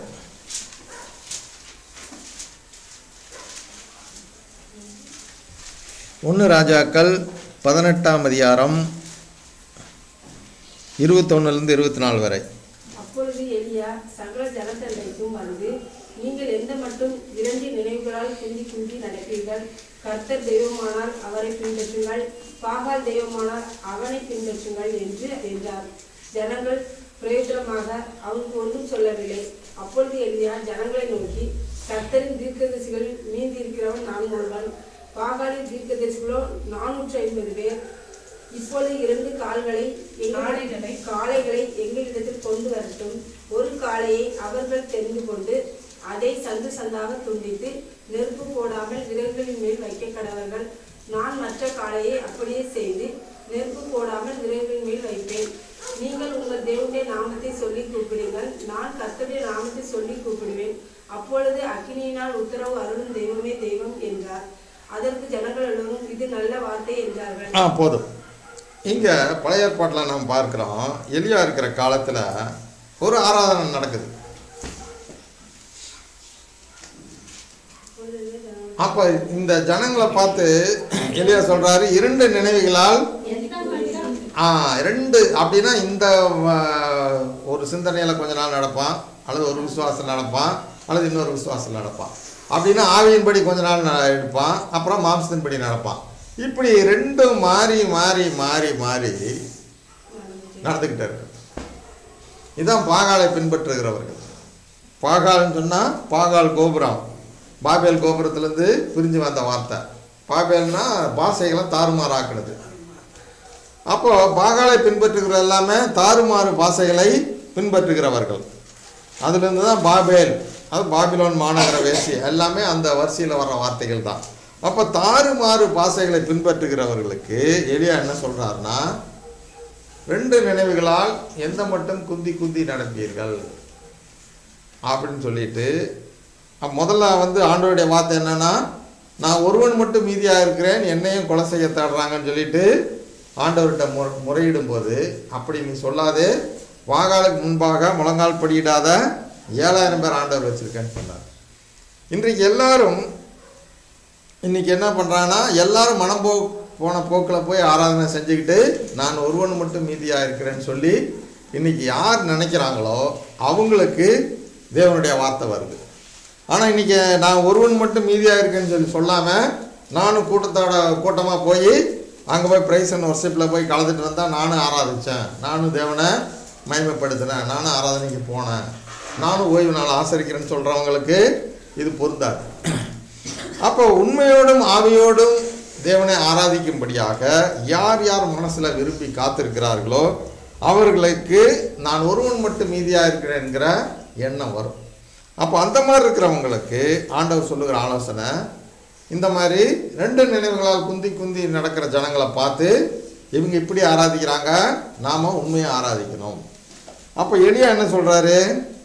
S1: ஒன்று ராஜாக்கள் பதினெட்டாம் அதிகாரம் இருபத்தொன்னுலேருந்து இருபத்தி நாலு வரை.
S5: அப்பொழுது எலியா சகல ஜனத்தண்டைக்கும் வந்து, நீங்கள் எந்த மட்டும் இரண்டு நினைவுகளால் குந்தி குந்தி நடப்பீர்கள்? கர்த்தர் தெய்வமானால் அவரை பின்பற்றுங்கள், பாகால் தெய்வமானால் அவனை பின்பற்றுங்கள் என்று என்றார். ஜனங்கள் பிரயோஜனமாக அவனுக்கு ஒன்றும் சொல்லவில்லை. அப்பொழுது எலியா ஜனங்களை நோக்கி, கர்த்தரின் தீர்க்கதரிசிகள் மீதி இருக்கிறவன் நான் ஒருவன், பாகாலின் தீர்க்கதரிசிகளோ நானூற்றி ஐம்பது பேர். இப்பொழுது இரண்டு கால்களை காளைகளை எங்களிடத்தில் கொண்டு வரட்டும். ஒரு காளையை அவர்கள் தெரிந்து கொண்டு அதை சந்து சந்தாக துண்டித்து நெருப்பு போடாமல் விறகுகளின் மேல் வைக்க கடவர்கள். நான் மற்ற காளையை அப்படியே செய்து நெருப்பு போடாமல் விறகுகளின் மேல் வைப்பேன். நீங்கள் உங்கள் தேவனுடைய நாமத்தை சொல்லி கூப்பிடுங்கள், நான் கர்த்தருடைய நாமத்தை சொல்லி கூப்பிடுவேன். அப்பொழுது அக்கினியினால் உத்தரவு அருளும் தெய்வமே தெய்வம் என்றார். அதற்கு ஜனங்கள் எல்லோரும் இது நல்ல வார்த்தை என்றார்கள்.
S1: ஆ போதும். இங்கே பழைய ஏற்பாட்டில் நாம் பார்க்குறோம், எலியா இருக்கிற காலத்தில் ஒரு ஆராதனை நடக்குது. அப்போ இந்த ஜனங்களை பார்த்து எலியா சொல்றாரு, இரண்டு நினைவுகளால் ஆ ரெண்டு அப்படின்னா இந்த ஒரு சிந்தனையில் கொஞ்ச நாள் நடப்பான், அல்லது ஒரு விசுவாசம் நடப்பான், அல்லது இன்னொரு விசுவாசம் நடப்பான். அப்படின்னா ஆவியின்படி கொஞ்ச நாள் எடுப்பான், அப்புறம் மாம்சத்தின்படி நடப்பான். இப்படி ரெண்டும் மாறி மாறி மாறி மாறி நடந்துக்கிட்டே இருக்கு. இதுதான் பாகாலை பின்பற்றுகிறவர்கள். பாகால்னு சொன்னால் பாகால் கோபுரம், பாபேல் கோபுரத்துலேருந்து பிரிஞ்சு வந்த வார்த்தை. பாபேல்னா பாஷைகளை தாறுமாறாக்குறது. அப்போ பாகாலை பின்பற்றுகிற எல்லாமே தாறுமாறு பாஷைகளை பின்பற்றுகிறவர்கள். அதுலேருந்து தான் பாபேல், அது பாபிலோன் மாநகர வேசி, எல்லாமே அந்த வரிசையில் வர்ற வார்த்தைகள் தான். அப்போ தாறுமாறு பாஷைகளை பின்பற்றுகிறவர்களுக்கு எலியா என்ன சொல்கிறாருன்னா, ரெண்டு நினைவுகளால் எந்த மட்டும் குந்தி குந்தி நடப்பீர்கள் அப்படின்னு சொல்லிட்டு, முதல்ல வந்து ஆண்டவருடைய வார்த்தை என்னன்னா, நான் ஒருவன் மட்டும் மீதியாக இருக்கிறேன், என்னையும் கொலை செய்ய தேடுறாங்கன்னு சொல்லிட்டு ஆண்டவர்கிட்ட மு முறையிடும் போது, அப்படி நீ சொல்லாதே, வாகாலுக்கு முன்பாக முழங்கால் படியிடாத ஏழாயிரம் பேர் ஆண்டவர் வச்சுருக்கேன்னு சொன்னார். இன்றைக்கு எல்லாரும் இன்றைக்கி என்ன பண்ணுறாங்கன்னா, எல்லாரும் மனம் போ போன போக்கில் போய் ஆராதனை செஞ்சுக்கிட்டு நான் ஒருவன் மட்டும் மீதியாக இருக்கிறேன்னு சொல்லி இன்றைக்கி யார் நினைக்கிறாங்களோ அவங்களுக்கு தேவனுடைய வார்த்தை வருது. ஆனால் இன்றைக்கி நான் ஒருவன் மட்டும் மீதியாக இருக்கேன்னு சொல்லி சொல்லாமல், நானும் கூட்டத்தோட கூட்டமாக போய் அங்கே போய் ப்ரைஸ் அண்ட் ஒர்ஷிப்பில் போய் கலந்துட்டு வந்தால் நானும் ஆராதித்தேன், நானும் தேவனை மகிமைப்படுத்தினேன், நானும் ஆராதனைக்கு போனேன், நானும் ஓய்வு நாள் ஆசரிக்கிறேன்னு சொல்கிறவங்களுக்கு இது பொருந்தாது. அப்போ உண்மையோடும் ஆவியோடும் தேவனை ஆராதிக்கும்படியாக யார் யார் மனசில் விரும்பி காத்திருக்கிறார்களோ அவர்களுக்கு நான் ஒருவன் மட்டும் மீதியாக இருக்கிறேன்கிற எண்ணம் வரும். அப்போ அந்த மாதிரி இருக்கிறவங்களுக்கு ஆண்டவர் சொல்லுகிற ஆலோசனை, இந்த மாதிரி ரெண்டு நினைவுகளால் குந்தி குந்தி நடக்கிற ஜனங்களை பார்த்து இவங்க இப்படி ஆராதிக்கிறாங்க, நாம் உண்மையை ஆராதிக்கணும். அப்போ எலியா என்ன சொல்கிறாரு,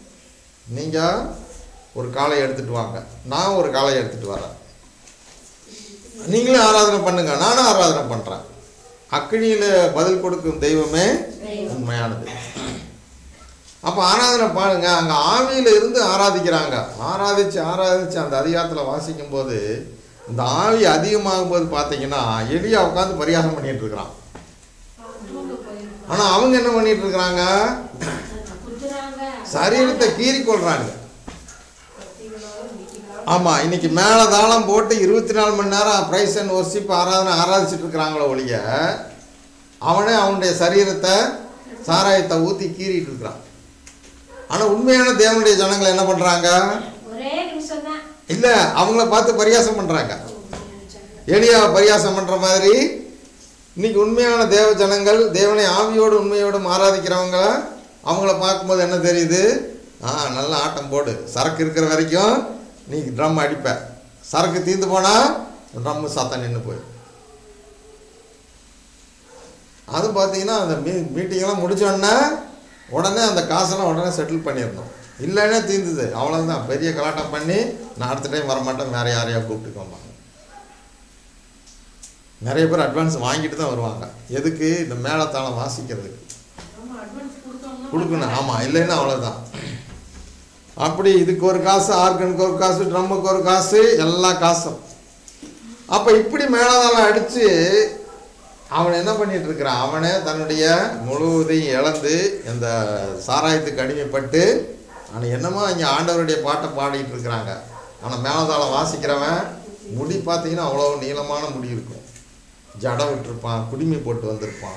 S1: நீங்கள் ஒரு காலை எடுத்துகிட்டு வாங்க, நான் ஒரு காலை எடுத்துகிட்டு வரேன், நீங்களே ஆராதனை பண்ணுங்க, நானும் ஆராதனை பண்ணுறேன். அக்கினியில் பதில் கொடுக்கும் தெய்வமே உண்மையானது. அப்போ ஆராதனை பாருங்க, அங்கே ஆவியில் இருந்து ஆராதிக்கிறாங்க. ஆராதிச்சு ஆராதிச்சு அந்த அதிகாரத்தில் வாசிக்கும் போது, இந்த ஆவி அதிகமாகும் போது பார்த்தீங்கன்னா எலியா உட்காந்து பரிகாசம் பண்ணிட்டு இருக்கிறான். ஆனால் அவங்க என்ன பண்ணிட்டு இருக்கிறாங்க, சரீரத்தை கீறி கொள்றாங்க. ஆமாம், இன்னைக்கு மேலே தாளம் போட்டு இருபத்தி நாலு மணி நேரம் ப்ரைஸ் அண்ட் ஒர்ஷிப் ஆராதனை ஆராதிச்சுட்டு இருக்கிறாங்களோ ஒழிய, அவனே அவனுடைய சரீரத்தை சாராயத்தை ஊற்றி கீறிட்டு இருக்கிறான். ஆனால் உண்மையான தேவனுடைய ஜனங்களை என்ன பண்ணுறாங்க, இல்லை அவங்கள பார்த்து பரியாசம் பண்ணுறாங்க. எலியாவை பரியாசம் பண்ணுற மாதிரி இன்னைக்கு உண்மையான தேவ ஜனங்கள், தேவனை ஆவியோடு உண்மையோடும் ஆராதிக்கிறவங்க, அவங்கள பார்க்கும்போது என்ன தெரியுது, ஆ நல்ல ஆட்டம் போடு, சரக்கு இருக்கிற வரைக்கும் நீ ட்ரம் அடிப்ப, சரக்கு தீர்ந்து போனால் ட்ரம்மு சத்தம் நின்று போய். அது பார்த்தீங்கன்னா அந்த மீ மீட்டிங்கெல்லாம் முடித்தோடனே உடனே அந்த காசெல்லாம் உடனே செட்டில் பண்ணிடணும். இல்லைன்னே தீர்ந்துது, அவ்வளோதான். பெரிய கலாட்டம் பண்ணி நான் அடுத்த டைம் வரமாட்டேன், வேறு யாரையா கூப்பிட்டுக்கோமா. நிறைய பேர் அட்வான்ஸ் வாங்கிட்டு தான் வருவாங்க. எதுக்கு, இந்த மேளத்தாளம் வாசிக்கிறதுக்கு கொடுக்கணும். ஆமாம், இல்லைன்னா அவ்வளோதான். அப்படி இதுக்கு ஒரு காசு, ஆர்கனுக்கு ஒரு காசு, ட்ரம்முக்கு ஒரு காசு, எல்லா காசும். அப்போ இப்படி மேளதாளம் அடித்து அவன் என்ன பண்ணிட்டு இருக்கிறான், அவனே தன்னுடைய முழுவதையும் இழந்து இந்த சாராயத்துக்கு அடிமைப்பட்டு ஆனால் என்னமோ இங்கே ஆண்டவருடைய பாட்டை பாடிட்டு இருக்கிறாங்க. ஆனால் மேளதாளம் வாசிக்கிறவன் முடி பார்த்தீங்கன்னா அவ்வளோ நீளமான முடி இருக்கும், ஜடை விட்டுருப்பான், குடிமை போட்டு வந்திருப்பான்.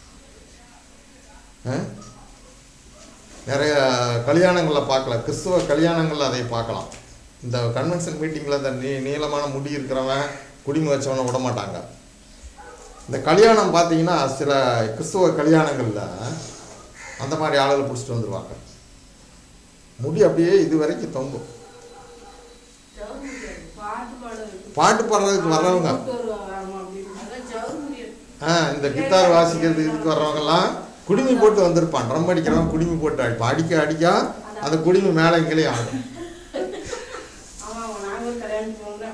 S1: நிறைய கல்யாணங்களில் பார்க்கலாம், கிறிஸ்துவ கல்யாணங்களில் அதை பார்க்கலாம். இந்த கன்வென்ஷன் மீட்டிங்கில் இந்த நீ நீளமான முடி இருக்கிறவன் குடிமை வச்சவனை விட மாட்டாங்க. இந்த கல்யாணம் பார்த்தீங்கன்னா சில கிறிஸ்துவ கல்யாணங்களில் அந்த மாதிரி ஆளுகளை பிடிச்சிட்டு வந்துடுவாங்க. முடி அப்படியே இது வரைக்கும் தொங்கும். பாட்டு பாடுறதுக்கு வர்றவங்க, ஆ இந்த கித்தார் வாசிக்கிறதுக்கு இதுக்கு வர்றவங்கெல்லாம் குடிமை போட்டு வந்திருப்பான். ட்ரம் அடிக்கிறவன் குடிமை போட்டு அடிப்பான். அடிக்க அடிக்க அந்த குடிமை மேலே இங்கேயே ஆடும்.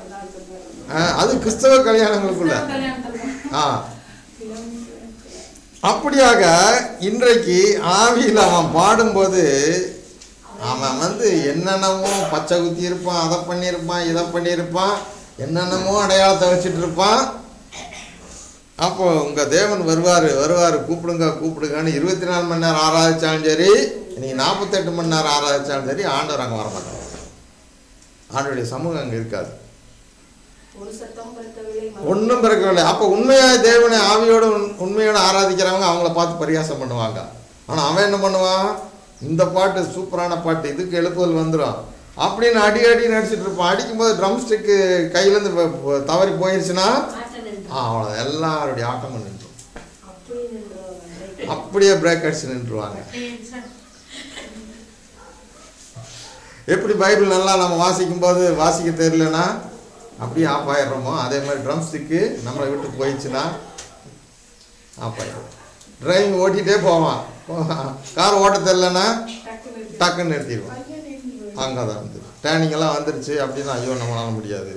S1: அது கிறிஸ்தவ கல்யாணங்களுக்குள்ள. ஆ அப்படியாக இன்றைக்கு ஆவியில் அவன் பாடும்போது அவன் வந்து என்னென்னமோ பச்சை குத்தி இருப்பான், அதை பண்ணியிருப்பான், இதை பண்ணியிருப்பான், என்னென்னமோ அடையாளத்தை வச்சுட்டு இருப்பான். அப்போ உங்கள் தேவன் வருவார் வருவார் கூப்பிடுங்க கூப்பிடுங்கன்னு இருபத்தி நாலு மணி நேரம் ஆராதிச்சாலும் சரி, நீங்கள் நாற்பத்தெட்டு மணி நேரம் ஆராதிச்சாலும் சரி, ஆண்டவர் அங்கே வரமாட்டாங்க. ஆண்டவருடைய சமூகம் அங்கே இருக்காது, ஒன்றும் பிறக்கவில்லை. அப்போ உண்மையாக தேவனை ஆவியோடு உண்மையோடு ஆராதிக்கிறவங்க அவங்கள பார்த்து பரியாசம் பண்ணுவாங்க. ஆனால் அவன் என்ன பண்ணுவான், இந்த பாட்டு சூப்பரான பாட்டு, இதுக்கு எழுப்புதல் வந்துடும் அப்படின்னு அடி அடி நடிச்சிட்டு இருப்பான். அடிக்கும்போது ட்ரம் ஸ்டிக்கு கையிலேருந்து தவறி போயிடுச்சுன்னா அவ்வளோ எல்லாருடைய ஆட்டம் நின்றும், அப்படியே பிரேக் அடிச்சு நின்றுவாங்க. எப்படி பைபிள் நல்லா நம்ம வாசிக்கும் போது வாசிக்க தெரியலன்னா அப்படியே ஆஃப் ஆயிடுறோமோ, அதே மாதிரி ட்ரம் ஸ்டிக்கு நம்மளை விட்டு போயிடுச்சுன்னா ஆஃப் ஆயிடும். டிரைவிங் ஓட்டிகிட்டே போவான், கார் ஓட்ட தெரியலன்னா டக்குன்னு நிறுத்திடுவோம். அங்கே தான் வந்து டேனிங்கெல்லாம் வந்துருச்சு அப்படின்னா ஐயோ நம்மளால முடியாது.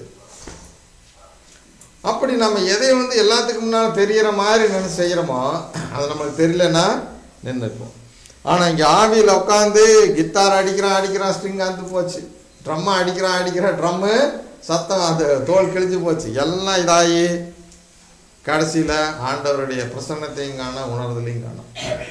S1: அப்படி நம்ம எதை வந்து எல்லாத்துக்கு முன்னால் தெரிகிற மாதிரி நினைச்சு செய்கிறோமோ அது நம்மளுக்கு தெரியலன்னா நின்றுப்போம். ஆனால் இங்கே ஆவியில் உட்காந்து கித்தார் அடிக்கிறான் அடிக்கிறான் ஸ்ட்ரிங் அந்து போச்சு, ட்ரம்மை அடிக்கிறான் அடிக்கிற ட்ரம்மு சத்தம் அது தோல் கிழிஞ்சு போச்சு, எல்லாம் இதாகி கடைசியில் ஆண்டவருடைய பிரசன்னத்தையும் காண உணர்தலையும் காணும்.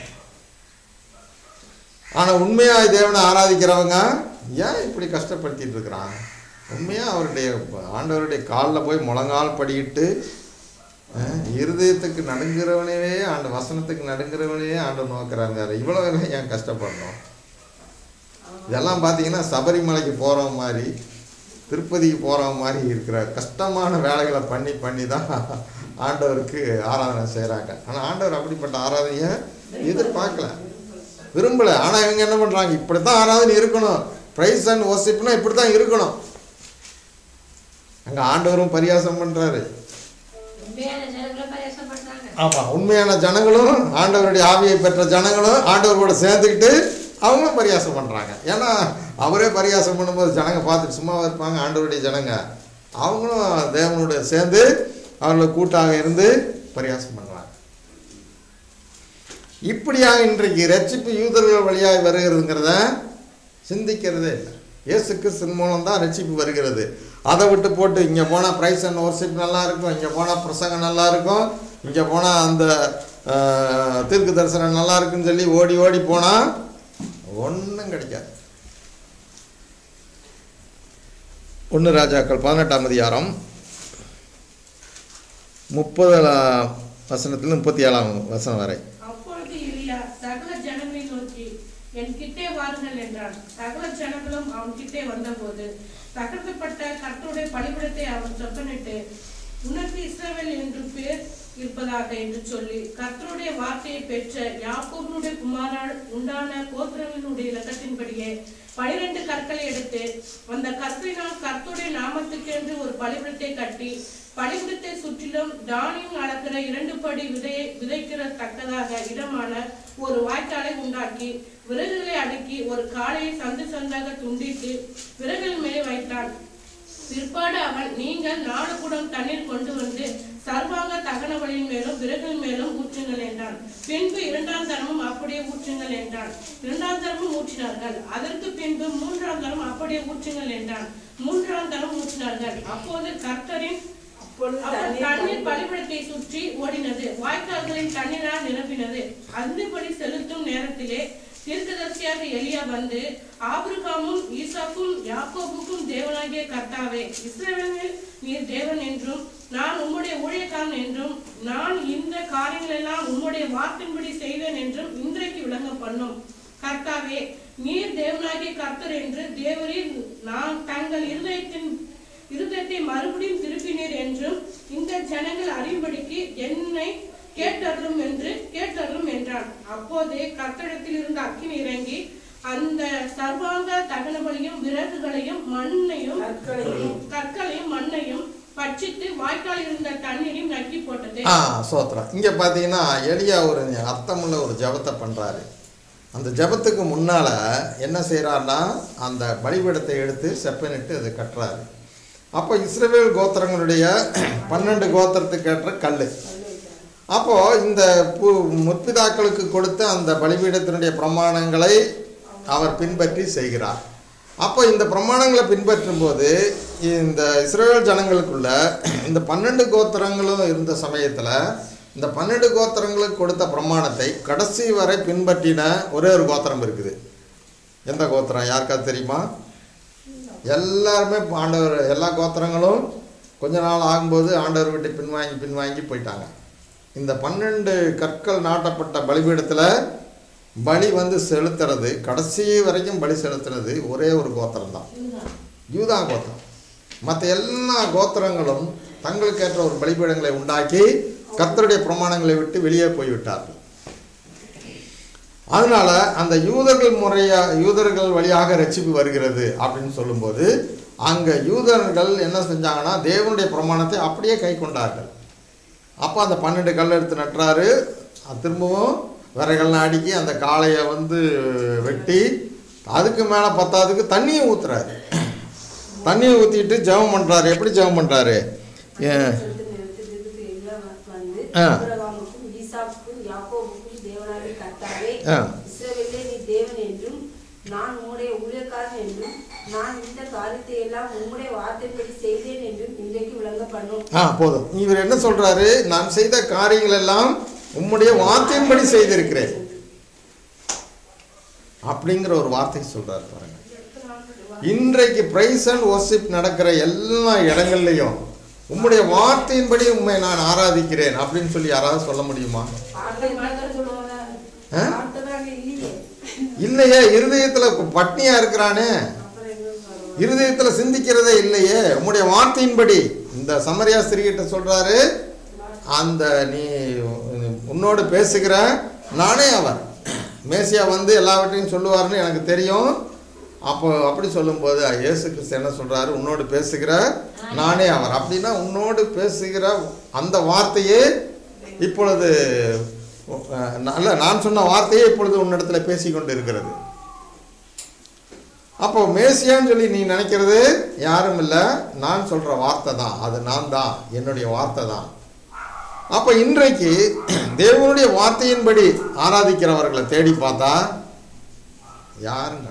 S1: ஆனால் உண்மையாக தேவனை ஆராதிக்கிறவங்க ஏன் இப்படி கஷ்டப்படுத்திட்டு இருக்கிறான்? உண்மையாக அவருடைய ஆண்டவருடைய காலில் போய் முழங்கால் படிக்கிட்டு இருதயத்துக்கு நடுங்கிறவனவே ஆண்டு வசனத்துக்கு நடுங்கிறவனே ஆண்டவர் நோக்கிறாங்க. இவ்வளோ ஏன் கஷ்டப்படணும்? இதெல்லாம் பார்த்தீங்கன்னா சபரிமலைக்கு போகிற மாதிரி திருப்பதிக்கு போகிற மாதிரி இருக்கிற கஷ்டமான வேலைகளை பண்ணி பண்ணி தான் ஆண்டவருக்கு ஆராதனை செய்கிறாங்க. ஆனால் ஆண்டவர் அப்படிப்பட்ட ஆராதனையை எதிர்பார்க்கல, விரும்பலை. ஆனால் இவங்க என்ன பண்ணுறாங்க, இப்படி தான் ஆராதனை இருக்கணும், ப்ரைஸ் அண்ட் வர்ஷிப்னா இப்படி தான் இருக்கணும். அங்கே ஆண்டவரும் பரியாசம் பண்ணுறாரு. ஆமாம், உண்மையான ஜனங்களும் ஆண்டவருடைய ஆவியை பெற்ற ஜனங்களும் ஆண்டவரோட சேர்ந்துக்கிட்டு அவங்களும் பரியாசம் பண்ணுறாங்க. ஏன்னா அவரே பரியாசம் பண்ணும்போது ஜனங்க பார்த்துட்டு சும்மாவாக இருப்பாங்க. ஆண்டவருடைய ஜனங்க அவங்களும் தேவனுடைய சேர்ந்து அவர்களை கூட்டாக இருந்து பரியாசம் பண்ணுறாங்க. இப்படியாக இன்றைக்கு ரட்சிப்பு யூதர்கள் வழியாக வருகிறதுங்கிறத சிந்திக்கிறதே இல்லை. இயேசு கிறிஸ்து மூலம் தான் ரட்சிப்பு வருகிறது. அதை விட்டு போட்டு இங்கே போனால் ப்ரைஸ் அண்ட் வர்ஷிப் நல்லா இருக்கும், இங்கே போனால் பிரசங்கம் நல்லா இருக்கும், இங்கே போனால் அந்த தீர்க்க தரிசனம் நல்லா இருக்குன்னு சொல்லி ஓடி ஓடி போனால் ஒன்றும் கிடைக்காது. ஒன்று ராஜாக்கள் பதினெட்டாம் அதிகாரம் முப்பது வசனத்தில் முப்பத்தி ஏழாம் வசனம் வரை.
S2: அப்பொழுது எலியா சகல ஜனங்களை நோக்கி என் கிட்டே வாருங்கள் என்றான். சகல ஜனங்களும் அவன் கிட்டே வந்தபோது தகர்க்கப்பட்ட கர்த்தருடைய பலிபீடத்தை அவன் சொப்பனிட்டு, உனக்கு இஸ்ரவேல் என்று பேர் இருப்பதாக என்று சொல்லி கர்த்தருடைய வார்த்தையை பெற்ற யாக்கோபுடைய குமாரால் உண்டான கோத்திரங்களுடைய இலக்கத்தின்படியே பனிரெண்டு கற்களை எடுத்து அந்த கற்களினால் கர்த்தருடைய நாமத்துக்கு என்று ஒரு பலிபீடத்தை கட்டி பலிபீடத்தை சுற்றிலும் தானியம் அளக்கிற இரண்டு படி விதையை விதைக்கிற தக்கதாக இடமான ஒரு வாய்க்காலை உண்டாக்கி விறகுகளை அடுக்கி ஒரு காளையை சந்து சந்தாக துண்டித்து விறகுகள் மேலே வைத்தான். பிற்பாடு அவன், நீங்கள் நாலு குடம் தண்ணீர் கொண்டு வந்து சர்வாங்க தகன வழியின் மேலும் விறகுகள் மேலும் ஊற்றுங்கள் என்றான். பின்பு இரண்டாம் தரமும் அப்படியே ஊற்றுங்கள் என்றான். இரண்டாம் தரமும் ஊற்றினார்கள். அதற்கு பின்பு மூன்றாம் தரம் அப்படியே ஊற்றுங்கள் என்றான். மூன்றாம் தரம் ஊற்றினார்கள். அப்போது கர்த்தரின் தண்ணீர் பலிபீடத்தை சுற்றி ஓடினது, வாய்க்கால்களின் தண்ணீரால் நிரம்பினது. அந்தபடி செலுத்தும் நேரத்திலே தீர்க்கதரிசியாக எலியா வந்து, ஆபிரகாமும் ஈசாக்கும் யாக்கோபுக்கும் தேவனாகிய கர்த்தாவே, இஸ்ரவேலில் நீர் தேவன் என்றும் நான் உம்முடைய ஊழியக்காரன் என்றும் நான் இந்த காரியங்களெல்லாம் உம்முடைய வார்த்தையின்படி செய்வேன் என்றும் இன்றைக்கு விளங்க பண்ணும். கர்த்தாவே, நீர் தேவனாகிய கர்த்தர் என்று தேவரீர் நான் தங்கள் இருதயத்தின் இருதயத்தை மறுபடியும் திருப்பினீர் என்றும் இந்த ஜனங்கள் அறியும்படிக்கு என்னை கேட்டருளும் என்று கேட்டருளும் என்றான். அப்போதே கர்த்தரிடத்தில் இருந்த அக்கினி இறங்கி அந்த சர்வாங்க தகன பலியும் விறகுகளையும் மண்ணையும் கற்களையும் மண்ணையும் பட்சித்து வாய்க்கால் இருந்த தண்ணீரையும் நக்கி போட்டது.
S1: ஆ சோத்ரா. இங்க பாத்தீங்கன்னா எலியா ஒரு அர்த்தமுள்ள ஒரு ஜபத்தை பண்றாரு. அந்த ஜபத்துக்கு முன்னால என்ன செய்யறாருன்னா அந்த பலிபீடத்தை எடுத்து செப்பனிட்டு அதை கட்டுறாரு. அப்போ இஸ்ரவேல் கோத்திரங்களுடைய பன்னெண்டு கோத்திரத்துக்கு ஏற்ற கல் அப்போது இந்த பு முற்பிதாக்களுக்கு கொடுத்த அந்த பலிபீடத்தினுடைய பிரமாணங்களை அவர் பின்பற்றி செய்கிறார். அப்போ இந்த பிரமாணங்களை பின்பற்றும் போது இந்த இஸ்ரவேல் ஜனங்களுக்குள்ள இந்த பன்னெண்டு கோத்திரங்களும் இருந்த சமயத்தில் இந்த பன்னெண்டு கோத்திரங்களுக்கு கொடுத்த பிரமாணத்தை கடைசி வரை பின்பற்றின ஒரே ஒரு கோத்திரம் இருக்குது. எந்த கோத்திரம் யாருக்காவது தெரியுமா? எல்லாருமே ஆண்டவர், எல்லா கோத்திரங்களும் கொஞ்ச நாள் ஆகும்போது ஆண்டவர் விட்டு பின்வாங்கி பின்வாங்கி போயிட்டாங்க. இந்த பன்னெண்டு கற்கள் நாட்டப்பட்ட பலிபீடத்தில் பலி வந்து செலுத்துறது, கடைசி வரைக்கும் பலி செலுத்துறது ஒரே ஒரு கோத்திரம் தான், யூதா கோத்திரம். மற்ற எல்லா கோத்திரங்களும் தங்களுக்கு ஏற்ற ஒரு பலிபீடங்களை உண்டாக்கி கர்த்தருடைய பிரமாணங்களை விட்டு வெளியே போய்விட்டார்கள். அதனால அந்த யூதர்கள் முறையா யூதர்கள் வழியாக ரட்சிப்பு வருகிறது அப்படின்னு சொல்லும்போது அங்கே யூதர்கள் என்ன செஞ்சாங்கன்னா தேவனுடைய பிரமாணத்தை அப்படியே கை கொண்டார்கள். அப்போ அந்த பன்னெண்டு கல் எடுத்து நட்டுறாரு, திரும்பவும் விறகெல்லாம் அடுக்கி அந்த காளையை வந்து வெட்டி அதுக்கு மேலே பத்தாவதுக்கு தண்ணியை ஊற்றுறாரு. தண்ணியை ஊற்றிட்டு ஜெபம் பண்ணுறாரு. எப்படி ஜெபம் பண்ணுறாரு? ஆ
S5: நான் உம்முடைய ஊழியக்காரன் என்றும் நான் இந்த காரியத்தை எல்லாம் உம்முடைய வார்த்தைப்படி செய்தேன் என்றும் இன்றைக்கு விளங்க பண்ணும்.
S1: ஆ போதும். இவர் என்ன சொல்றாரு? நான் செய்த காரியங்கள் எல்லாம் உம்முடைய வார்த்தையின்படி செய்திருக்கிறேன் அப்படிங்கிற ஒரு வார்த்தை சொல்றாரு பாருங்க. இன்றைக்கு பிரைஸ் அண்ட் வர்ஷிப் நடக்கிற எல்லா இடங்கள்லையும் உம்முடைய வார்த்தையின்படி உண்மை நான் ஆராதிக்கிறேன் அப்படின்னு சொல்லி யாராவது சொல்ல முடியுமா? இல்லையே. இருதயத்துல பட்னியா இருக்கிறானே, இருதயத்துல சிந்திக்கிறதே இல்லையே. உம்முடைய வார்த்தையின்படி இந்த சமரியா ஸ்திரீகிட்ட சொல்றாரு, அந்த நீ உன்னோடு பேசுகிற நானே அவர். மேசியா வந்து எல்லாவற்றையும் சொல்லுவாருன்னு எனக்கு தெரியும். அப்போ அப்படி சொல்லும்போது இயேசு கிறிஸ்து என்ன சொல்றாரு? உன்னோடு பேசுகிற நானே அவர். அப்படின்னா உன்னோடு பேசுகிற அந்த வார்த்தையே இப்பொழுது அல்ல, நான் சொன்ன வார்த்தையே இப்பொழுது உன்னிடத்துல பேசி கொண்டு இருக்கிறது. அப்போ மேசியான்னு சொல்லி நீ நினைக்கிறது யாரும் இல்லை, நான் சொல்ற வார்த்தை தான், அது நான் தான், என்னுடைய வார்த்தை தான். அப்போ இன்றைக்கு தேவனுடைய வார்த்தையின்படி ஆராதிக்கிறவர்களை தேடி பார்த்தா யாருங்க?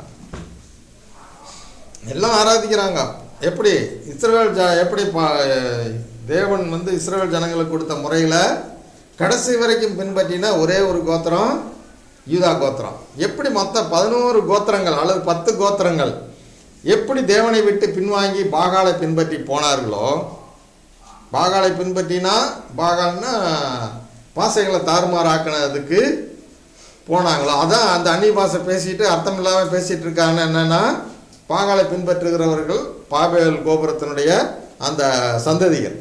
S1: எல்லாம் ஆராதிக்கிறாங்க. எப்படி இஸ்ரவேல் ஜ எப்படி பா தேவன் வந்து இஸ்ரவேல் ஜனங்களுக்கு கொடுத்த முறையில் கடைசி வரைக்கும் பின்பற்றின ஒரே ஒரு கோத்திரம் யூதா கோத்திரம். எப்படி மற்ற பதினோரு கோத்திரங்கள் அல்லது பத்து கோத்திரங்கள் எப்படி தேவனை விட்டு பின்வாங்கி பாகாலை பின்பற்றி போனார்களோ, பாகாலை பின்பற்றினா பாகால்னா பாசைகளை தாறுமாறாக்கினதுக்கு போனாங்களோ, அதான் அந்த அந்நிய பாஷை பேசிட்டு அர்த்தம் இல்லாமல் பேசிட்டு இருக்காங்க. என்னன்னா பாகாலை பின்பற்றுகிறவர்கள் பாபேல் கோபுரத்தினுடைய அந்த சந்ததிகள்.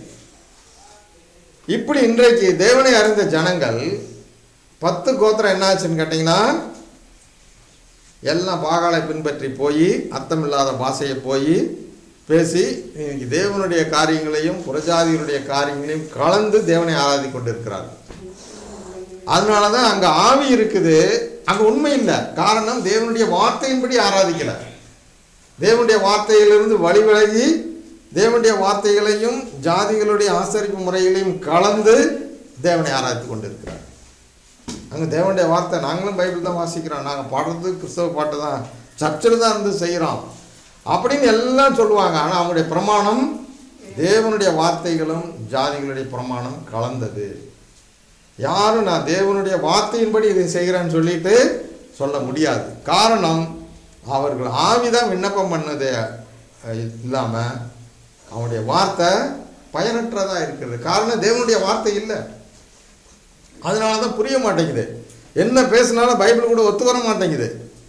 S1: இப்படி இன்றைக்கு தேவனை அறிந்த ஜனங்கள் பத்து கோத்திரம் என்ன ஆச்சுன்னு கேட்டிங்கன்னா எல்லாம் பாகாலை பின்பற்றி போய் அர்த்தமில்லாத பாஷையை போய் பேசி இன்னைக்கு தேவனுடைய காரியங்களையும் புறஜாதிகளுடைய காரியங்களையும் கலந்து தேவனை ஆராதி கொண்டிருக்கிறார்கள். அதனால தான் அங்கே ஆவி இருக்குது, அங்கே உண்மை இல்லை. காரணம் தேவனுடைய வார்த்தையின்படி ஆராதிக்கல. தேவனுடைய வார்த்தையிலிருந்து வழி விலகி தேவனுடைய வார்த்தைகளையும் ஜாதிகளுடைய ஆசரிப்பு முறைகளையும் கலந்து தேவனை ஆராதித்து கொண்டிருக்கிறார். அங்கே தேவனுடைய வார்த்தை, நாங்களும் பைபிள் தான் வாசிக்கிறோம், நாங்கள் பாடுறது கிறிஸ்தவ பாட்டு தான், சர்ச்சில் தான் இருந்து செய்கிறோம் அப்படின்னு எல்லாம் சொல்லுவாங்க. ஆனால் அவங்களுடைய பிரமாணம் தேவனுடைய வார்த்தைகளும் ஜாதிகளுடைய பிரமாணம் கலந்தது. யாரும் நான் தேவனுடைய வார்த்தையின்படி இதை செய்கிறேன்னு சொல்லிட்டு சொல்ல முடியாது. காரணம் அவர்கள் ஆவிதான் விண்ணப்பம் பண்ணதே இல்லாமல் அவனுடைய வார்த்தை பயனற்றதா இருக்கிறது. காரணம் தேவனுடைய வார்த்தை இல்லை. அதனால தான் புரிய மாட்டேங்குது. என்ன பேசினாலும் பைபிள் கூட ஒத்து வர மாட்டேங்குது.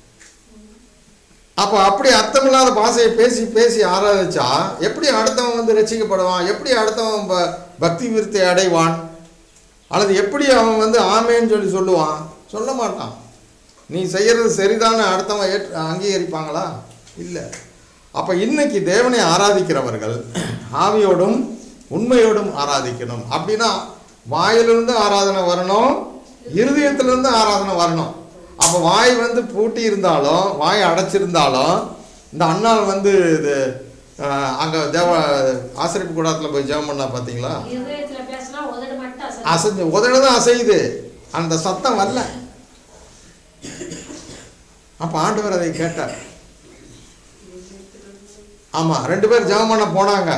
S1: அப்போ அப்படி அர்த்தமில்லாத பாஷையை பேசி பேசி ஆராதிச்சா எப்படி அடுத்தவன் வந்து ரசிக்கப்படுவான்? எப்படி அடுத்தவன் ப பக்தி விருத்தை அடைவான்? அல்லது எப்படி அவன் வந்து ஆமேன்னு சொல்லி சொல்லுவான்? சொல்ல மாட்டான். நீ செய்கிறது சரிதானே அடுத்தவன் ஏற்று அங்கீகரிப்பாங்களா? இல்லை. அப்போ இன்னைக்கு தேவனை ஆராதிக்கிறவர்கள் ஆவியோடும் உண்மையோடும் ஆராதிக்கணும். அப்படின்னா வாயிலிருந்து ஆராதனை வரணும், இருதயத்திலிருந்து ஆராதனை வரணும். அப்போ வாய் வந்து பூட்டி இருந்தாலும் வாய் அடைச்சிருந்தாலும் இந்த அண்ணால் வந்து இது அங்கே தேவ ஆசிரியப்பு கூடத்தில் போய் ஜெபம் பண்ணா பார்த்தீங்களா? அசைஞ்சு உதடுதான் அசையுது, அந்த சத்தம் வரல. அப்ப ஆண்டவர் அதை கேட்டார். ஆமா, ரெண்டு பேர் ஜெபம் பண்ண போனாங்க.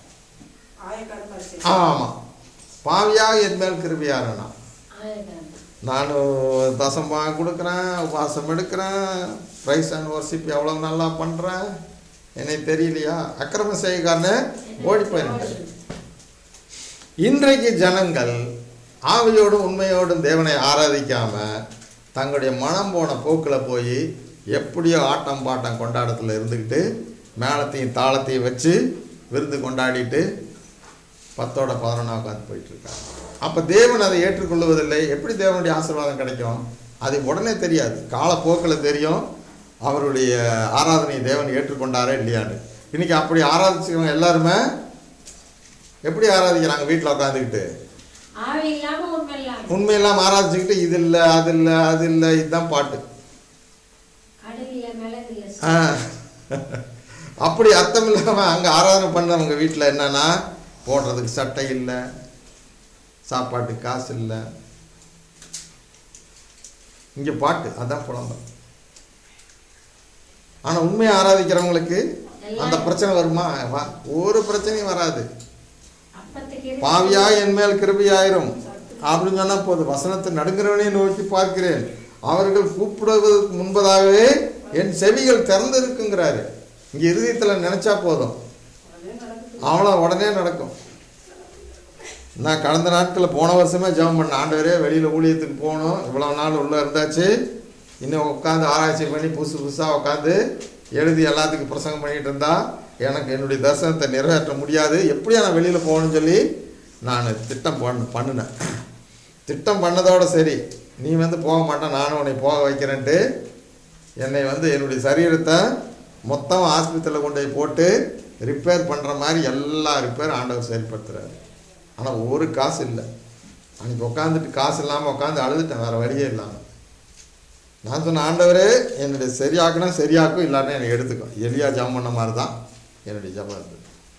S1: ஆமா, பாவியா என் மேல் கிருபையாரனா, நான் தசமா கொடுக்குறேன், உபாசம் எடுக்கிறேன், ப்ரைஸ் அண்ட் வர்ஷிப் எவ்வளோ நல்லா பண்ணுறேன், என்னை தெரியலையா, அக்கிரம செய்யக்காரன்னு ஓடி போயிருந்தேன். இன்றைக்கு ஜனங்கள் ஆவியோடும் உண்மையோடும் தேவனை ஆராதிக்காம தங்களுடைய மனம் போன போக்கில் போய் எப்படியோ ஆட்டம் பாட்டம் கொண்டாட்டத்தில் இருந்துக்கிட்டு மேளத்தையும் தாளத்தையும் வச்சு விருந்து கொண்டாடிட்டு பத்தோட பதினொன்னா உட்காந்து போயிட்டுருக்காங்க. அப்போ தேவன் அதை ஏற்றுக்கொள்வதில்லை. எப்படி தேவனுடைய ஆசீர்வாதம் கிடைக்கும்? அது உடனே தெரியாது, காலப்போக்கில் தெரியும் அவருடைய ஆராதனை தேவன் ஏற்றுக்கொண்டாரே இல்லையான்னு. இன்னைக்கு அப்படி ஆராதிச்சவங்க எல்லாருமே எப்படி ஆராதிக்கிறாங்க? வீட்டில் உட்காந்துக்கிட்டு உண்மை இல்லாமல் ஆராதிச்சுக்கிட்டு இது இல்லை அது இல்லை அது இல்லை, இதுதான் பாட்டு. ஆ அப்படி அர்த்தம் இல்லாமல் அங்கே ஆராதனை பண்ணவங்க வீட்டில் என்னன்னா போடுறதுக்கு சட்டை இல்லை, சாப்பாட்டுக்கு காசு இல்லை, இங்கே பாட்டு, அதான் புலம்பல். ஆனால் உண்மையை ஆராதிக்கிறவங்களுக்கு அந்த பிரச்சனை வருமா? ஒரு பிரச்சனையும் வராது. பாவியா என் மேல் கிருபையாயிரும் அப்படின்னு சொன்னா போதும். வசனத்தை நடுங்கிறவனே நோக்கி பார்க்கிறேன், அவர்கள் கூப்பிடுவதற்கு முன்பதாகவே என் செவிகள் திறந்து இருக்குங்கிறாரு. இங்கே இருதயத்தில் நினைச்சா போதும், அவ்வளோ உடனே நடக்கும். நான் கடந்த நாட்களில் போன வருஷமே ஜெபம் பண்ண, ஆண்டவரே வெளியில் ஊழியத்துக்கு போகணும், இவ்வளோ நாள் உள்ளே இருந்தாச்சு, இன்னும் உட்காந்து ஆராய்ச்சி பண்ணி புதுசு புதுசாக உட்காந்து எழுதி எல்லாத்துக்கும் பிரசங்கம் பண்ணிகிட்டு இருந்தா எனக்கு என்னுடைய தரிசனத்தை நிறைவேற்ற முடியாது, எப்படியா நான் வெளியில் போகணும்னு சொல்லி நான் திட்டம் பண்ண பண்ணினேன். திட்டம் பண்ணதோடு சரி, நீ வந்து போக மாட்டேன், நானும் உன்னை போக வைக்கிறேன்ட்டு என்னை வந்து என்னுடைய சரீரத்தை மொத்தம் ஆஸ்பத்திரியில் கொண்டு போய் போட்டு ரிப்பேர் பண்ணுற மாதிரி எல்லா ரிப்பேர் ஆண்டவர் செயல்படுத்துகிறாரு. ஆனால் ஒரு காசு இல்லை. அன்றைக்கி உட்காந்துட்டு காசு இல்லாமல் உட்காந்து அழுதுட்டேன், வேறு வழியே இல்லாமல். நான் சொன்ன, ஆண்டவரே என்னுடைய சரியாக்குனா சரியாக்கும், இல்லாட்டினா என்னை எடுத்துக்கும். எலியா ஜபம் பண்ண மாதிரி தான் என்னுடைய ஜபம் இருந்தது.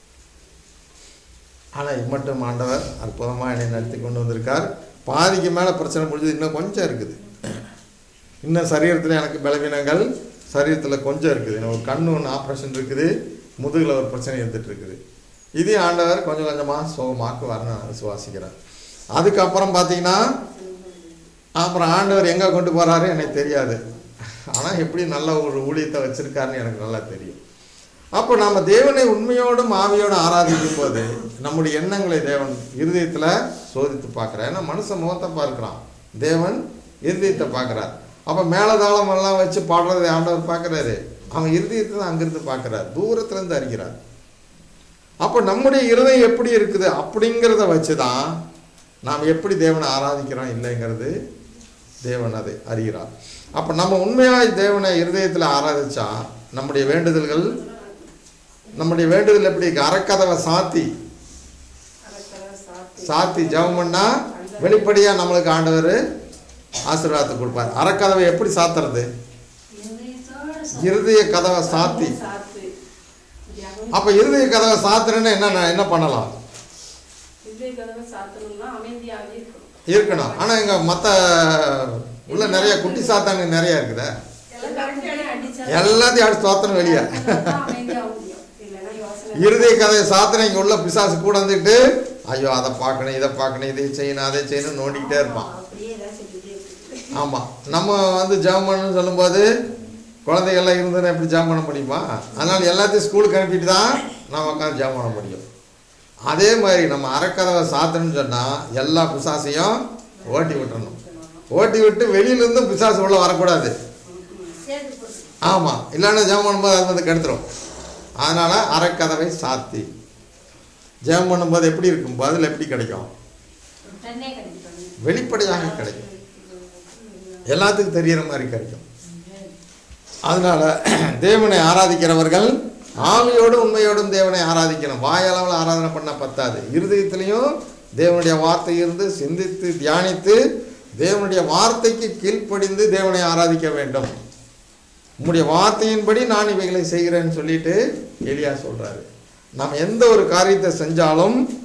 S1: ஆனால் இம்மட்டும் ஆண்டவர் அற்புதமாக என்னை நடத்தி கொண்டு வந்திருக்கார். பாதிக்கு மேலே பிரச்சனை முடிஞ்சது, இன்னும் கொஞ்சம் இருக்குது. இன்னும் சரீரத்தில் எனக்கு பலவீனங்கள் சரீரத்தில் கொஞ்சம் இருக்குது. எனக்கு ஒரு கண்ணு ஒன்று ஆப்ரேஷன் இருக்குது, முதுகில் ஒரு பிரச்சனை இருந்துகிட்டு இருக்குது. இதே ஆண்டவர் கொஞ்சம் கொஞ்சமாக சோகமாக்கு வர நான் விசுவாசிக்கிறேன். அதுக்கப்புறம் பார்த்தீங்கன்னா அப்புறம் ஆண்டவர் எங்கே கொண்டு போகிறாரு எனக்கு தெரியாது. ஆனால் எப்படி நல்ல ஒரு ஊழியத்தை வச்சுருக்காருன்னு எனக்கு நல்லா தெரியும். அப்போ நம்ம தேவனை உண்மையோடும் ஆவியோடும் ஆராதிக்கும் போது நம்முடைய எண்ணங்களை தேவன் இருதயத்தில் சோதித்து பார்க்குறார். ஏன்னா மனுஷன் முகத்தை பார்க்குறான், தேவன் இருதயத்தை பார்க்குறார். அப்போ மேலதாளம் எல்லாம் வச்சு பாடுறதை ஆண்டவர் பார்க்குறாரு, அவன் இருதயத்தை தான் அங்கிருந்து பார்க்குறாரு, தூரத்துலேருந்து அறிகிறார். அப்போ நம்முடைய இருதயம் எப்படி இருக்குது அப்படிங்கிறத வச்சு தான் நாம் எப்படி தேவனை ஆராதிக்கிறோம் இல்லைங்கிறது தேவன் அதை அறிகிறார். அப்போ நம்ம உண்மையாக தேவனை இருதயத்தில் ஆராதிச்சா நம்முடைய வேண்டுதல்கள் நம்முடைய வேண்டுதல் எப்படி அறக்கதவை சாத்தி சாத்தி ஜெபம் பண்ணா வெளிப்படையாக நம்மளுக்கு ஆண்டவர் ஆசீர்வாதத்தை கொடுப்பார். அறக்கதவை எப்படி சாத்துறது? இருதய கதவை சாத்தி. அப்ப இருதய கதவை சாத்துறேன்னா என்ன என்ன பண்ணலாம்? இருக்கணும். ஆனா இங்க மத்த உள்ள நிறைய குட்டி சாத்தானு நிறைய இருக்குதா, எல்லாத்தையும் அடிச்சு சாத்தணும் வெளியே. இருதய கதையை சாத்தின இங்க உள்ள பிசாசு கூட வந்துட்டு ஐயோ அதை பார்க்கணும் இதை பார்க்கணும் இதை செய்யணும் அதை செய்யணும் நோண்டிக்கிட்டே இருப்பான். ஆமா, நம்ம வந்து ஜெபம் பண்ணணும்னு சொல்லும்போது குழந்தைகள்லாம் இருந்ததுன்னா எப்படி ஜெபம் பண்ண முடியுமா? அதனால எல்லாத்தையும் ஸ்கூலுக்கு அனுப்பிட்டு தான் நம்ம உட்காந்து ஜெபம் பண்ண முடியும். அதே மாதிரி நம்ம அறக்கதவை சாத்தணும்னு சொன்னால் எல்லா பிசாசையும் ஓட்டி விட்டுறணும். ஓட்டி விட்டு வெளியிலேருந்து பிசாசு உள்ள வரக்கூடாது. ஆமாம், இல்லைன்னா ஜெபம் பண்ணும்போது அது வந்து கெடுத்துரும். அதனால் அறக்கதவை சாத்தி ஜெபம் பண்ணும்போது எப்படி இருக்கும்? பதில் எப்படி கிடைக்கும்? வெளிப்படையாக கிடைக்கும், எல்லாத்துக்கும் தெரிகிற மாதிரி கிடைக்கும். அதனால தேவனை ஆராதிக்கிறவர்கள் ஆவியோடும் உண்மையோடும் தேவனை ஆராதிக்கணும். வாயளவில் ஆராதனை பண்ண பத்தாது, இருதயத்திலையும் தேவனுடைய வார்த்தை இருந்து சிந்தித்து தியானித்து தேவனுடைய வார்த்தைக்கு கீழ்ப்படிந்து தேவனை ஆராதிக்க வேண்டும். உம்முடைய வார்த்தையின்படி நான் இவைகளை செய்கிறேன்னு சொல்லிட்டு எலியா சொல்றாரு. நாம் எந்த ஒரு காரியத்தை செஞ்சாலும்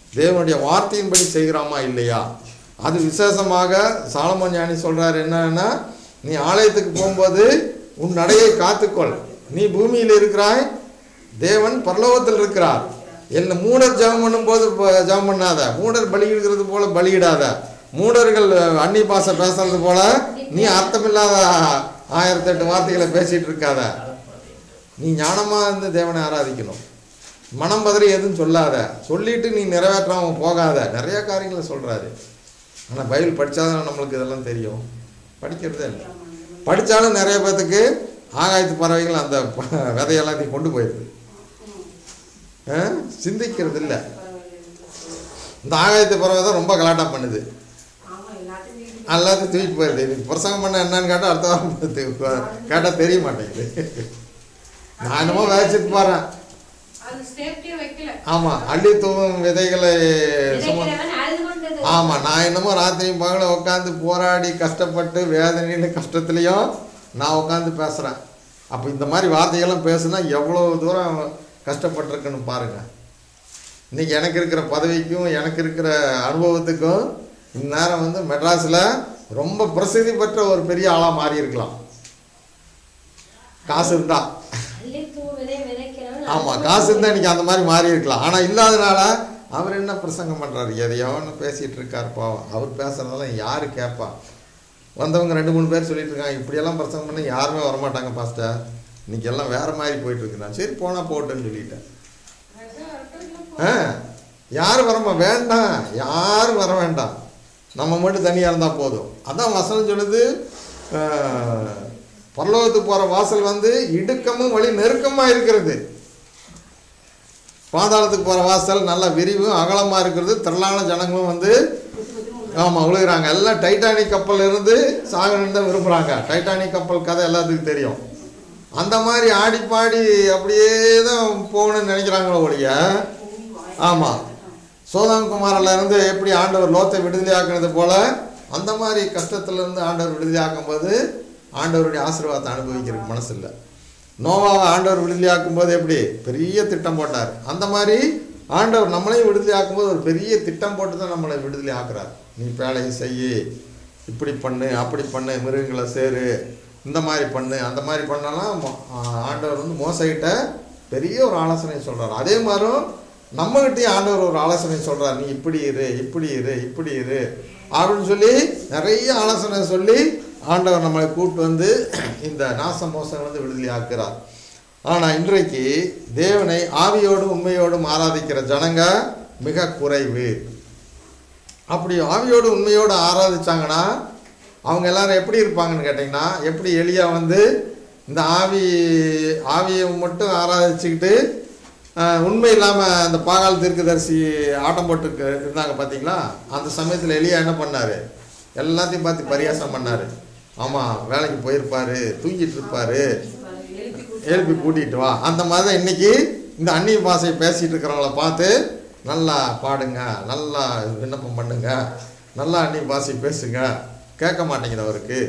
S1: தேவனுடைய வார்த்தையின்படி செய்கிறோமா இல்லையா? அது விசேஷமாக சாலமோன் ஞானி சொல்கிறார் என்னன்னா, நீ ஆலயத்துக்கு போகும்போது உன் நடையை காத்துக்கொள், நீ பூமியில் இருக்கிறாய், தேவன் பரலோகத்தில் இருக்கிறார். என்ன மூடர் ஜெபம் பண்ணும்போது ஜெபம் பண்ணாத, மூடர் பலியிடுகிறது போல பலியிடாத, மூடர்கள் அந்நிய பாஷை பேசுறது போல நீ அர்த்தமில்லாத ஆயிரத்தி எட்டு வார்த்தைகளை பேசிட்டு இருக்காத. நீ ஞானமாக இருந்து தேவனை ஆராதிக்கணும். மனம் பதறி எதுவும் சொல்லாத, சொல்லிட்டு நீ நிறைவேற்றாம போகாத. நிறைய காரியங்களை சொல்கிறாரு. ஆனால் பைபிள் படித்தாதான் நம்மளுக்கு இதெல்லாம் தெரியும். படிக்கிறதே இல்லை. படித்தாலும் நிறைய பேர்த்துக்கு ஆகாயத்து பறவைகள் அந்த விதையெல்லாத்தையும் கொண்டு போயிடுது, சிந்திக்கிறது இல்லை. இந்த ஆகாயத்து பறவை தான் ரொம்ப கலாட்டா பண்ணுது, எல்லாத்தையும் தூக்கிட்டு போயிடுது. இன்னைக்கு பிரசங்கம் பண்ண என்னன்னு கேட்டால் அடுத்த வாரம் கேட்டால் தெரிய மாட்டேங்குது. நான் என்னமோ வேச்சிட்டு போகிறேன். ஆமாம், அள்ளி தூவும் விதைகளை சும ஆமாம், நான் என்னமோ ராத்திரியும் பகல உட்காந்து போராடி கஷ்டப்பட்டு வேதனையில கஷ்டத்துலேயும் நான் உட்காந்து பேசுகிறேன். அப்போ இந்த மாதிரி வார்த்தைகள்லாம் பேசுனா எவ்வளோ தூரம் கஷ்டப்பட்டிருக்குன்னு பாருங்கள். இன்றைக்கி எனக்கு இருக்கிற பதவிக்கும் எனக்கு இருக்கிற அனுபவத்துக்கும் இந்நேரம் வந்து மெட்ராஸில் ரொம்ப பிரசித்தி பெற்ற ஒரு பெரிய ஆளாக மாறி இருக்கலாம், காசு இருந்தா. ஆமாம், காசு இருந்தால் இன்றைக்கி அந்த மாதிரி மாறி இருக்கலாம். ஆனால் இல்லாதனால அவர் என்ன பிரசங்கம் பண்ணுறாரு, எதையோ ஒன்று பேசிகிட்டு இருக்கார் பாவம். அவர் பேசுகிறதெல்லாம் யார் கேட்பா? வந்தவங்க ரெண்டு மூணு பேர் சொல்லிட்டு இருக்காங்க, இப்படியெல்லாம் பிரசங்கம் பண்ண யாருமே வரமாட்டாங்க பாஸ்டர், இன்றைக்கி எல்லாம் வேறு மாதிரி போயிட்டுருக்கு. நான் சரி போனால் போட்டுன்னு சொல்லிட்டேன். ஆ யாரும் வரமா வேண்டாம், யாரும் வர வேண்டாம், நம்ம மட்டும் தனியாக இருந்தால் போதும். அதான் வசனம் சொல்லுது, பரலோகத்துக்கு போகிற வாசல் வந்து இடுக்கமும் வழி நெருக்கமாக இருக்கிறது, பாதாளத்துக்கு போகிற வாசல் நல்ல விரிவும் அகலமாக இருக்கிறது, திரளான ஜனங்களும் வந்து ஆமாம் விழுகிறாங்க. எல்லாம் டைட்டானிக் கப்பல் இருந்து சாகணுன்னு தான் விரும்புகிறாங்க. டைட்டானிக் கப்பல் கதை எல்லாத்துக்கும் தெரியும். அந்த மாதிரி ஆடி பாடி அப்படியே தான் போகணும்னு நினைக்கிறாங்களோ ஒழிய. ஆமாம், சோதம் குமாரில் இருந்து எப்படி ஆண்டவர் லோத்தை விடுதலையாக்குனது போல அந்த மாதிரி கஷ்டத்துலேருந்து ஆண்டவர் விடுதலையாக்கும் போது ஆண்டவருடைய ஆசீர்வாதத்தை அனுபவிக்கிறதுக்கு மனசு இல்லை. நோவாவை ஆண்டவர் விடுதலையாக்கும் போது எப்படி பெரிய திட்டம் போட்டார், அந்த மாதிரி ஆண்டவர் நம்மளையும் விடுதலையாக்கும் போது ஒரு பெரிய திட்டம் போட்டு தான் நம்மளை விடுதலை ஆக்குறார். நீ வேலையை செய்யி, இப்படி பண்ணு, அப்படி பண்ணு, மிருகங்களை சேரு, இந்த மாதிரி பண்ணு, அந்த மாதிரி பண்ணலாம். ஆண்டவர் வந்து மோசைகிட்ட பெரிய ஒரு ஆலோசனை சொல்கிறார். அதே மாதிரியும் நம்மகிட்டையும் ஆண்டவர் ஒரு ஆலோசனை சொல்கிறார், நீ இப்படி இரு, இப்படி இரு, இப்படி இரு அப்படின்னு சொல்லி நிறைய ஆலோசனை சொல்லி ஆண்டவர் நம்மளை கூப்பிட்டு வந்து இந்த நாச மோசங்கள் விடுதலை ஆக்குறார். ஆனால் இன்றைக்கு தேவனை ஆவியோடும் உண்மையோடும் ஆராதிக்கிற ஜனங்க மிக குறைவு. அப்படி ஆவியோடு உண்மையோடு ஆராதிச்சாங்கன்னா அவங்க எல்லாரும் எப்படி இருப்பாங்கன்னு கேட்டிங்கன்னா, எப்படி எலியா வந்து இந்த ஆவி ஆவியை மட்டும் ஆராதிச்சுக்கிட்டு உண்மை இல்லாமல் அந்த பாகால் தீர்க்கதரிசி ஆட்டம் போட்டு இருந்தாங்க பார்த்தீங்களா? அந்த சமயத்தில் எலியா என்ன பண்ணார், எல்லாத்தையும் பார்த்து பரியாசம் பண்ணார். ஆமாம், வேலைக்கு போயிருப்பார், தூங்கிட்டு இருப்பார், எழுப்பி கூட்டிகிட்டு வா. அந்த மாதிரி தான் இன்றைக்கி இந்த அந்நிய பாஷையை பேசிகிட்டு இருக்கிறவங்கள பார்த்து நல்லா பாடுங்க, நல்லா விண்ணப்பம் பண்ணுங்க, நல்லா அந்நிய பாஷை பேசுங்க, கேட்க மாட்டேங்குது அவருக்கு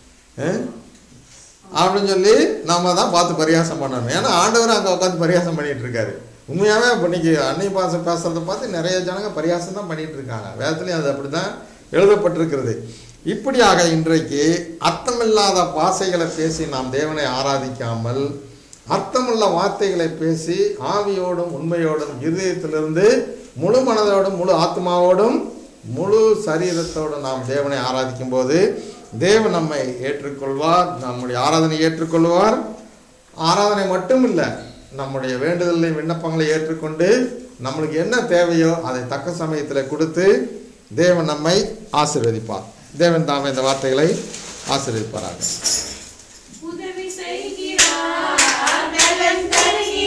S1: அப்படின்னு சொல்லி நாம் தான் பார்த்து பரியாசம் பண்ணணும். ஏன்னா ஆண்டவர் அங்கே உட்காந்து பரியாசம் பண்ணிகிட்டு இருக்காரு. உண்மையாகவே இப்போ இன்றைக்கி அந்நிய பாஷை பேசுகிறத பார்த்து நிறைய ஜனங்க பரியாசம் தான் பண்ணிகிட்டு இருக்காங்க. வேதத்துலேயும் அது அப்படி தான் எழுதப்பட்டிருக்கிறது. இப்படியாக இன்றைக்கு அர்த்தமில்லாத பாஷைகளை பேசி நாம் தேவனை ஆராதிக்காமல் அர்த்தமுள்ள வார்த்தைகளை பேசி ஆவியோடும் உண்மையோடும் இருதயத்திலிருந்து முழு மனதோடும் முழு ஆத்மாவோடும் முழு சரீரத்தோடும் நாம் தேவனை ஆராதிக்கும் போது தேவன் நம்மை ஏற்றுக்கொள்வார், நம்முடைய ஆராதனை ஏற்றுக்கொள்வார். ஆராதனை மட்டும் இல்லை, நம்முடைய வேண்டுதலை விண்ணப்பங்களை ஏற்றுக்கொண்டு நம்மளுக்கு என்ன தேவையோ அதை தக்க சமயத்தில் கொடுத்து தேவன் நம்மை ஆசீர்வதிப்பார். தேவன் தாமே இந்த வார்த்தைகளை ஆசீர்வதிப்பாராக.